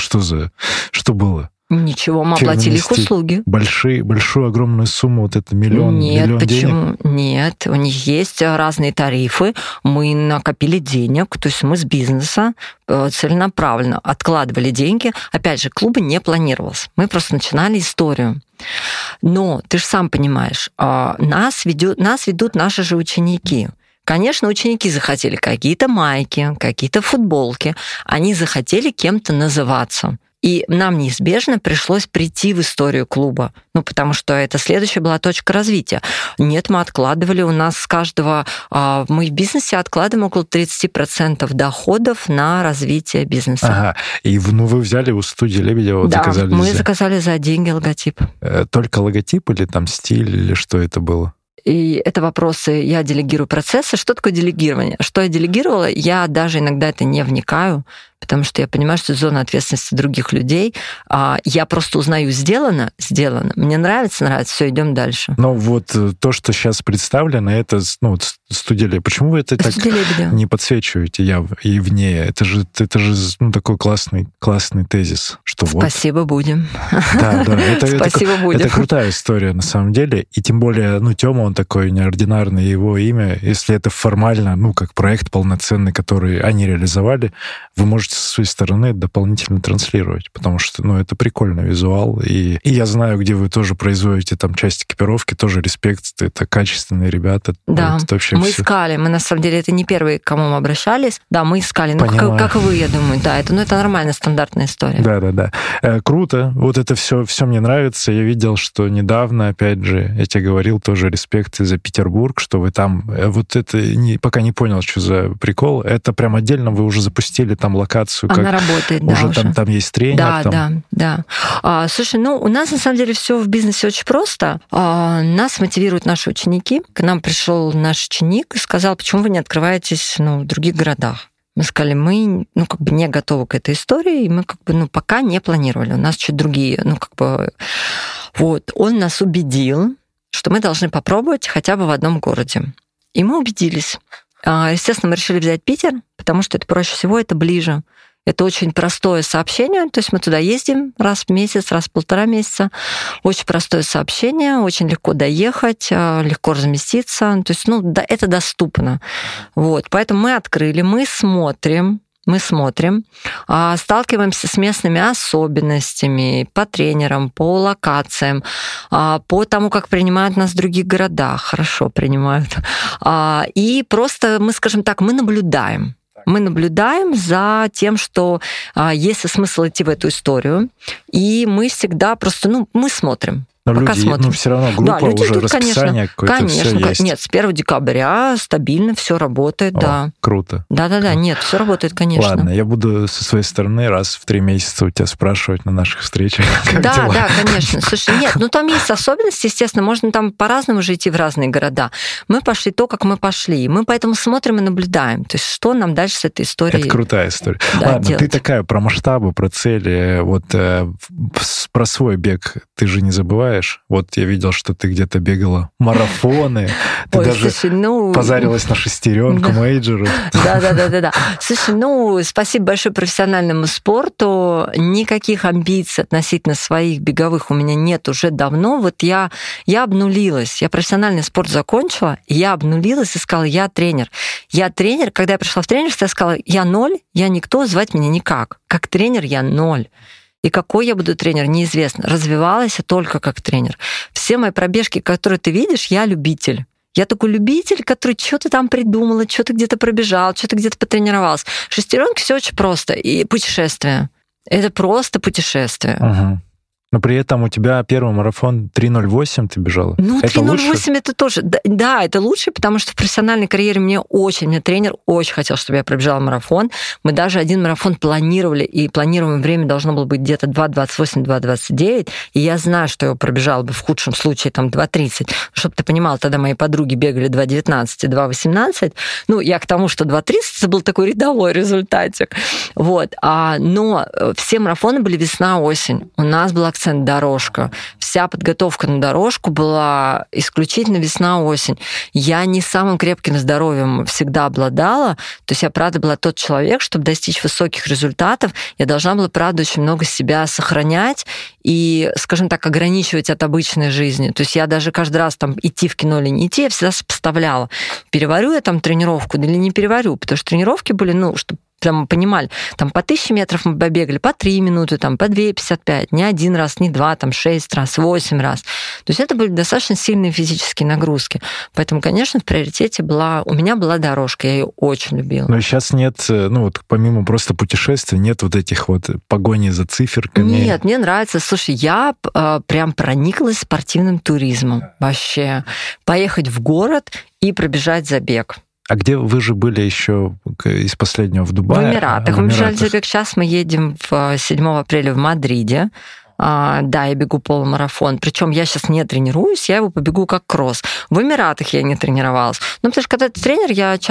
Что было? Ничего, мы оплатили их услуги. Большую, огромную сумму, вот это миллион почему? Денег? Нет, у них есть разные тарифы, мы накопили денег, то есть мы с бизнеса целенаправленно откладывали деньги. Опять же, клуба не планировалось, мы просто начинали историю. Но ты же сам понимаешь, нас ведут наши же ученики. Конечно, ученики захотели какие-то майки, какие-то футболки, они захотели кем-то называться. И нам неизбежно пришлось прийти в историю клуба, потому что это следующая была точка развития. Нет, мы откладывали, у нас с каждого... Мы в бизнесе откладываем около 30% доходов на развитие бизнеса. Ага, и вы взяли у студии Лебедева, заказали? Да, мы заказали за деньги логотип. Только логотип или там стиль, или что это было? И это вопросы, я делегирую процессы. Что такое делегирование? Что я делегировала, я даже иногда это не вникаю, потому что я понимаю, что это зона ответственности других людей. Я просто узнаю, сделано. Мне нравится, все, идем дальше. Но вот то, что сейчас представлено, это студия Лебедева. Почему вы это так не подсвечиваете и вне? Это же такой классный тезис. Что Спасибо, будем. Да, Спасибо, будем. Это крутая история, на самом деле. И тем более, Тёма, он такой неординарный, его имя, если это формально, как проект полноценный, который они реализовали, вы можете со своей стороны дополнительно транслировать, потому что, это прикольный визуал. И я знаю, где вы тоже производите там часть экипировки, тоже респект, это качественные ребята. Да, вообще мы искали, мы на самом деле, это не первые, к кому мы обращались. Да, мы искали, как и вы, я думаю, да, это нормальная, стандартная история. Да. Круто, вот это все мне нравится. Я видел, что недавно, опять же, я тебе говорил, тоже респект за Петербург, что вы там, вот это, пока не понял, что за прикол, это прям отдельно вы уже запустили там локацию. Она работает, да. Уже там есть тренер. Да. Слушай, у нас на самом деле все в бизнесе очень просто. Нас мотивируют наши ученики. К нам пришел наш ученик и сказал, почему вы не открываетесь в других городах. Мы сказали, мы не готовы к этой истории, и мы пока не планировали. У нас чуть другие, Вот, он нас убедил, что мы должны попробовать хотя бы в одном городе. И мы убедились. Естественно, мы решили взять Питер, потому что это проще всего, это ближе. Это очень простое сообщение, то есть мы туда ездим раз в месяц, раз в 1,5 месяца. Очень простое сообщение, очень легко доехать, легко разместиться. То есть, это доступно. Вот, поэтому мы открыли, мы смотрим, сталкиваемся с местными особенностями по тренерам, по локациям, по тому, как принимают нас в других городах, хорошо принимают. И просто мы, скажем так, мы наблюдаем. Мы наблюдаем за тем, что есть смысл идти в эту историю, и мы всегда просто, мы смотрим. Пока люди, смотрим. все равно глупо люди уже идут, расписание какое-то, конечно. все есть. Нет, с 1 декабря стабильно все работает, да. Круто. Да, нет, все работает, конечно. Ладно, я буду со своей стороны раз в 3 месяца у тебя спрашивать на наших встречах, как дела. Да, конечно. Слушай, нет, там есть особенности, естественно, можно там по-разному же идти в разные города. Мы пошли то, как мы пошли. Мы поэтому смотрим и наблюдаем. То есть что нам дальше с этой историей. Это крутая история. Да, ладно, делать. Ты такая про масштабы, про цели, вот про свой бег ты же не забываешь? Вот я видел, что ты где-то бегала марафоны, ты даже позарилась на шестеренку мейджору. Да. Слушай, спасибо большое профессиональному спорту. Никаких амбиций относительно своих беговых у меня нет уже давно. Вот я обнулилась. Я профессиональный спорт закончила, я обнулилась и сказала, я тренер. Я тренер. Когда я пришла в тренерство, я сказала, я 0, я никто, звать меня никак. Как тренер я 0. И какой я буду тренер, неизвестно. Развивалась я только как тренер. Все мои пробежки, которые ты видишь, я любитель. Я такой любитель, который что-то там придумала, что-то где-то пробежал, что-то где-то потренировался. Шестеренки все очень просто. И путешествие. Это просто путешествие. Угу. Но при этом у тебя первый марафон 3:08 ты бежала. 3:08 это тоже. Да, это лучше, потому что в профессиональной карьере мне тренер очень хотел, чтобы я пробежала марафон. Мы даже один марафон планировали, и планируемое время должно было быть где-то 2:28, 2:29. И я знаю, что я его пробежала бы в худшем случае там 2:30. Чтобы ты понимал, тогда мои подруги бегали 2:19 и 2:18. Я к тому, что 2:30 это был такой рядовой результатик. Вот. Но все марафоны были весна-осень. У нас была дорожка. Вся подготовка на дорожку была исключительно весна-осень. Я не самым крепким здоровьем всегда обладала. То есть я, правда, была тот человек, чтобы достичь высоких результатов, я должна была, правда, очень много себя сохранять и, скажем так, ограничивать от обычной жизни. То есть я даже каждый раз там идти в кино или не идти, я всегда сопоставляла, переварю я там тренировку или не переварю, потому что тренировки были, чтобы прям понимали, там по 1000 метров мы побегали, по 3 минуты, там по 2:55, не один раз, не два, там 6 раз, 8 раз. То есть это были достаточно сильные физические нагрузки. Поэтому, конечно, в приоритете у меня была дорожка, я ее очень любила. Но сейчас нет, помимо просто путешествий, нет вот этих вот погоней за циферками. Нет, мне нравится. Слушай, я прям прониклась спортивным туризмом вообще. Поехать в город и пробежать забег. А где вы же были еще из последнего в Дубае? В Эмиратах. Мы бежали забег. Сейчас мы едем 7 апреля в Мадриде. Да, я бегу полумарафон. Причем я сейчас не тренируюсь, я его побегу как кросс. В Эмиратах я не тренировалась. Потому что когда ты тренер,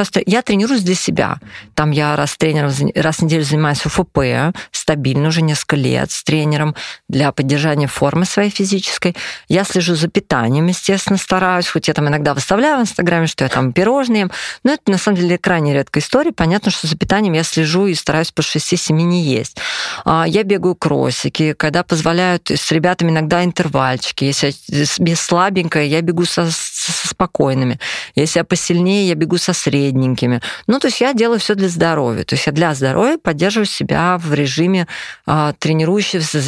я тренируюсь для себя. Там я раз в неделю занимаюсь УФП, стабильно уже несколько лет с тренером для поддержания формы своей физической. Я слежу за питанием, естественно, стараюсь. Хоть я там иногда выставляю в Инстаграме, что я там пирожные ем. Но это, на самом деле, крайне редкая история. Понятно, что за питанием я слежу и стараюсь по 6-7 не есть. Я бегаю кроссики, когда позволяют с ребятами иногда интервальчики. Если я слабенькая, я бегу со спокойными. Если я посильнее, я бегу со средненькими. То есть я делаю все для здоровья. То есть я для здоровья поддерживаю себя в режиме тренирующегося,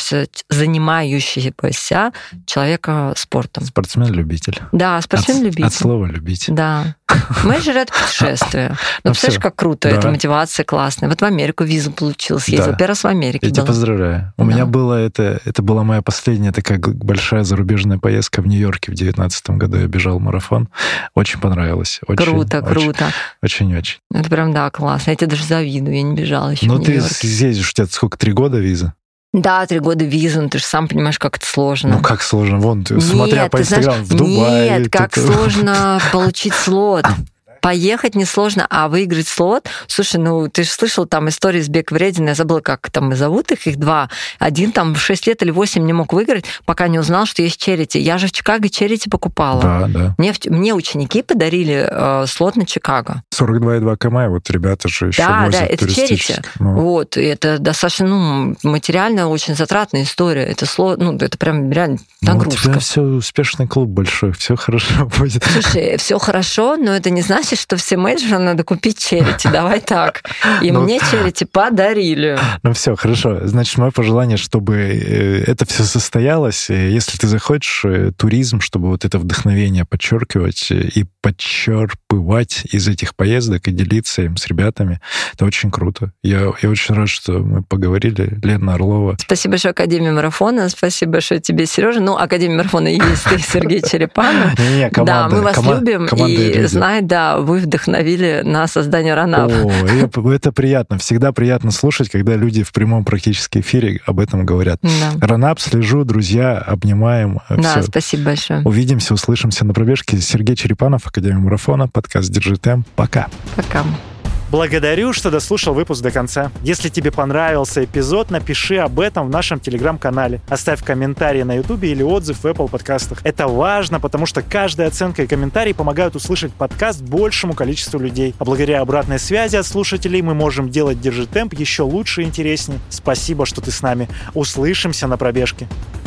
занимающегося человека спортом. Спортсмен-любитель. Да, спортсмен-любитель. От слова «любить». Да. Мейджор — это путешествие. Представляешь, как круто, это мотивация классная. Вот в Америку визу получил, съездил. Первый раз в Америке. Я тебя поздравляю. У меня было это была моя последняя такая большая зарубежная поездка в Нью-Йорке в 2019 году. Я бежал марафон. Очень понравилось. Круто. Очень-очень. Это прям, да, классно. Я тебе даже завидую, я не бежала еще в Нью-Йорке. Ты ездишь, у тебя сколько, 3 года виза? Да, 3 года виза, ты же сам понимаешь, как это сложно. Как сложно? Вон, смотря по Инстаграму, в Дубае. Нет, как сложно получить слот. Поехать несложно, а выиграть слот... Слушай, ты же слышал там истории с Бег Вредина, я забыла, как там зовут их 2. Один там в 6 лет или 8 не мог выиграть, пока не узнал, что есть черити. Я же в Чикаго черити покупала. Да. Мне ученики подарили слот на Чикаго. 42,2 км, вот ребята же еще возят. Да, это черити. Вот, и это достаточно, материально очень затратная история. Это это прям реально нагрузка. У тебя все успешный клуб большой, все хорошо будет. Слушай, все хорошо, но это не значит, боитесь, что всем менеджерам надо купить черити, давай так. И мне черити подарили. Ну все, хорошо. Значит, мое пожелание, чтобы это все состоялось. Если ты захочешь туризм, чтобы вот это вдохновение подчеркивать и подчерпывать из этих поездок и делиться им с ребятами, это очень круто. Я очень рад, что мы поговорили. Лена Орлова. Спасибо большое Академии марафона. Спасибо большое тебе, Сережа. Ну, Академия марафона и есть ты, Сергей Черепанов. Да, мы вас любим. И знай, да, вы вдохновили на создание ранап. Это приятно. Всегда приятно слушать, когда люди в прямом практически эфире об этом говорят. Ранап, слежу, друзья, обнимаем. Да, спасибо большое. Увидимся, услышимся на пробежке. Сергей Черепанов, Академия марафона, подкаст «Держи темп». Пока. Пока. Благодарю, что дослушал выпуск до конца. Если тебе понравился эпизод, напиши об этом в нашем телеграм-канале. Оставь комментарий на Ютубе или отзыв в Apple подкастах. Это важно, потому что каждая оценка и комментарий помогают услышать подкаст большему количеству людей. А благодаря обратной связи от слушателей мы можем делать «Держи темп» еще лучше и интереснее. Спасибо, что ты с нами. Услышимся на пробежке.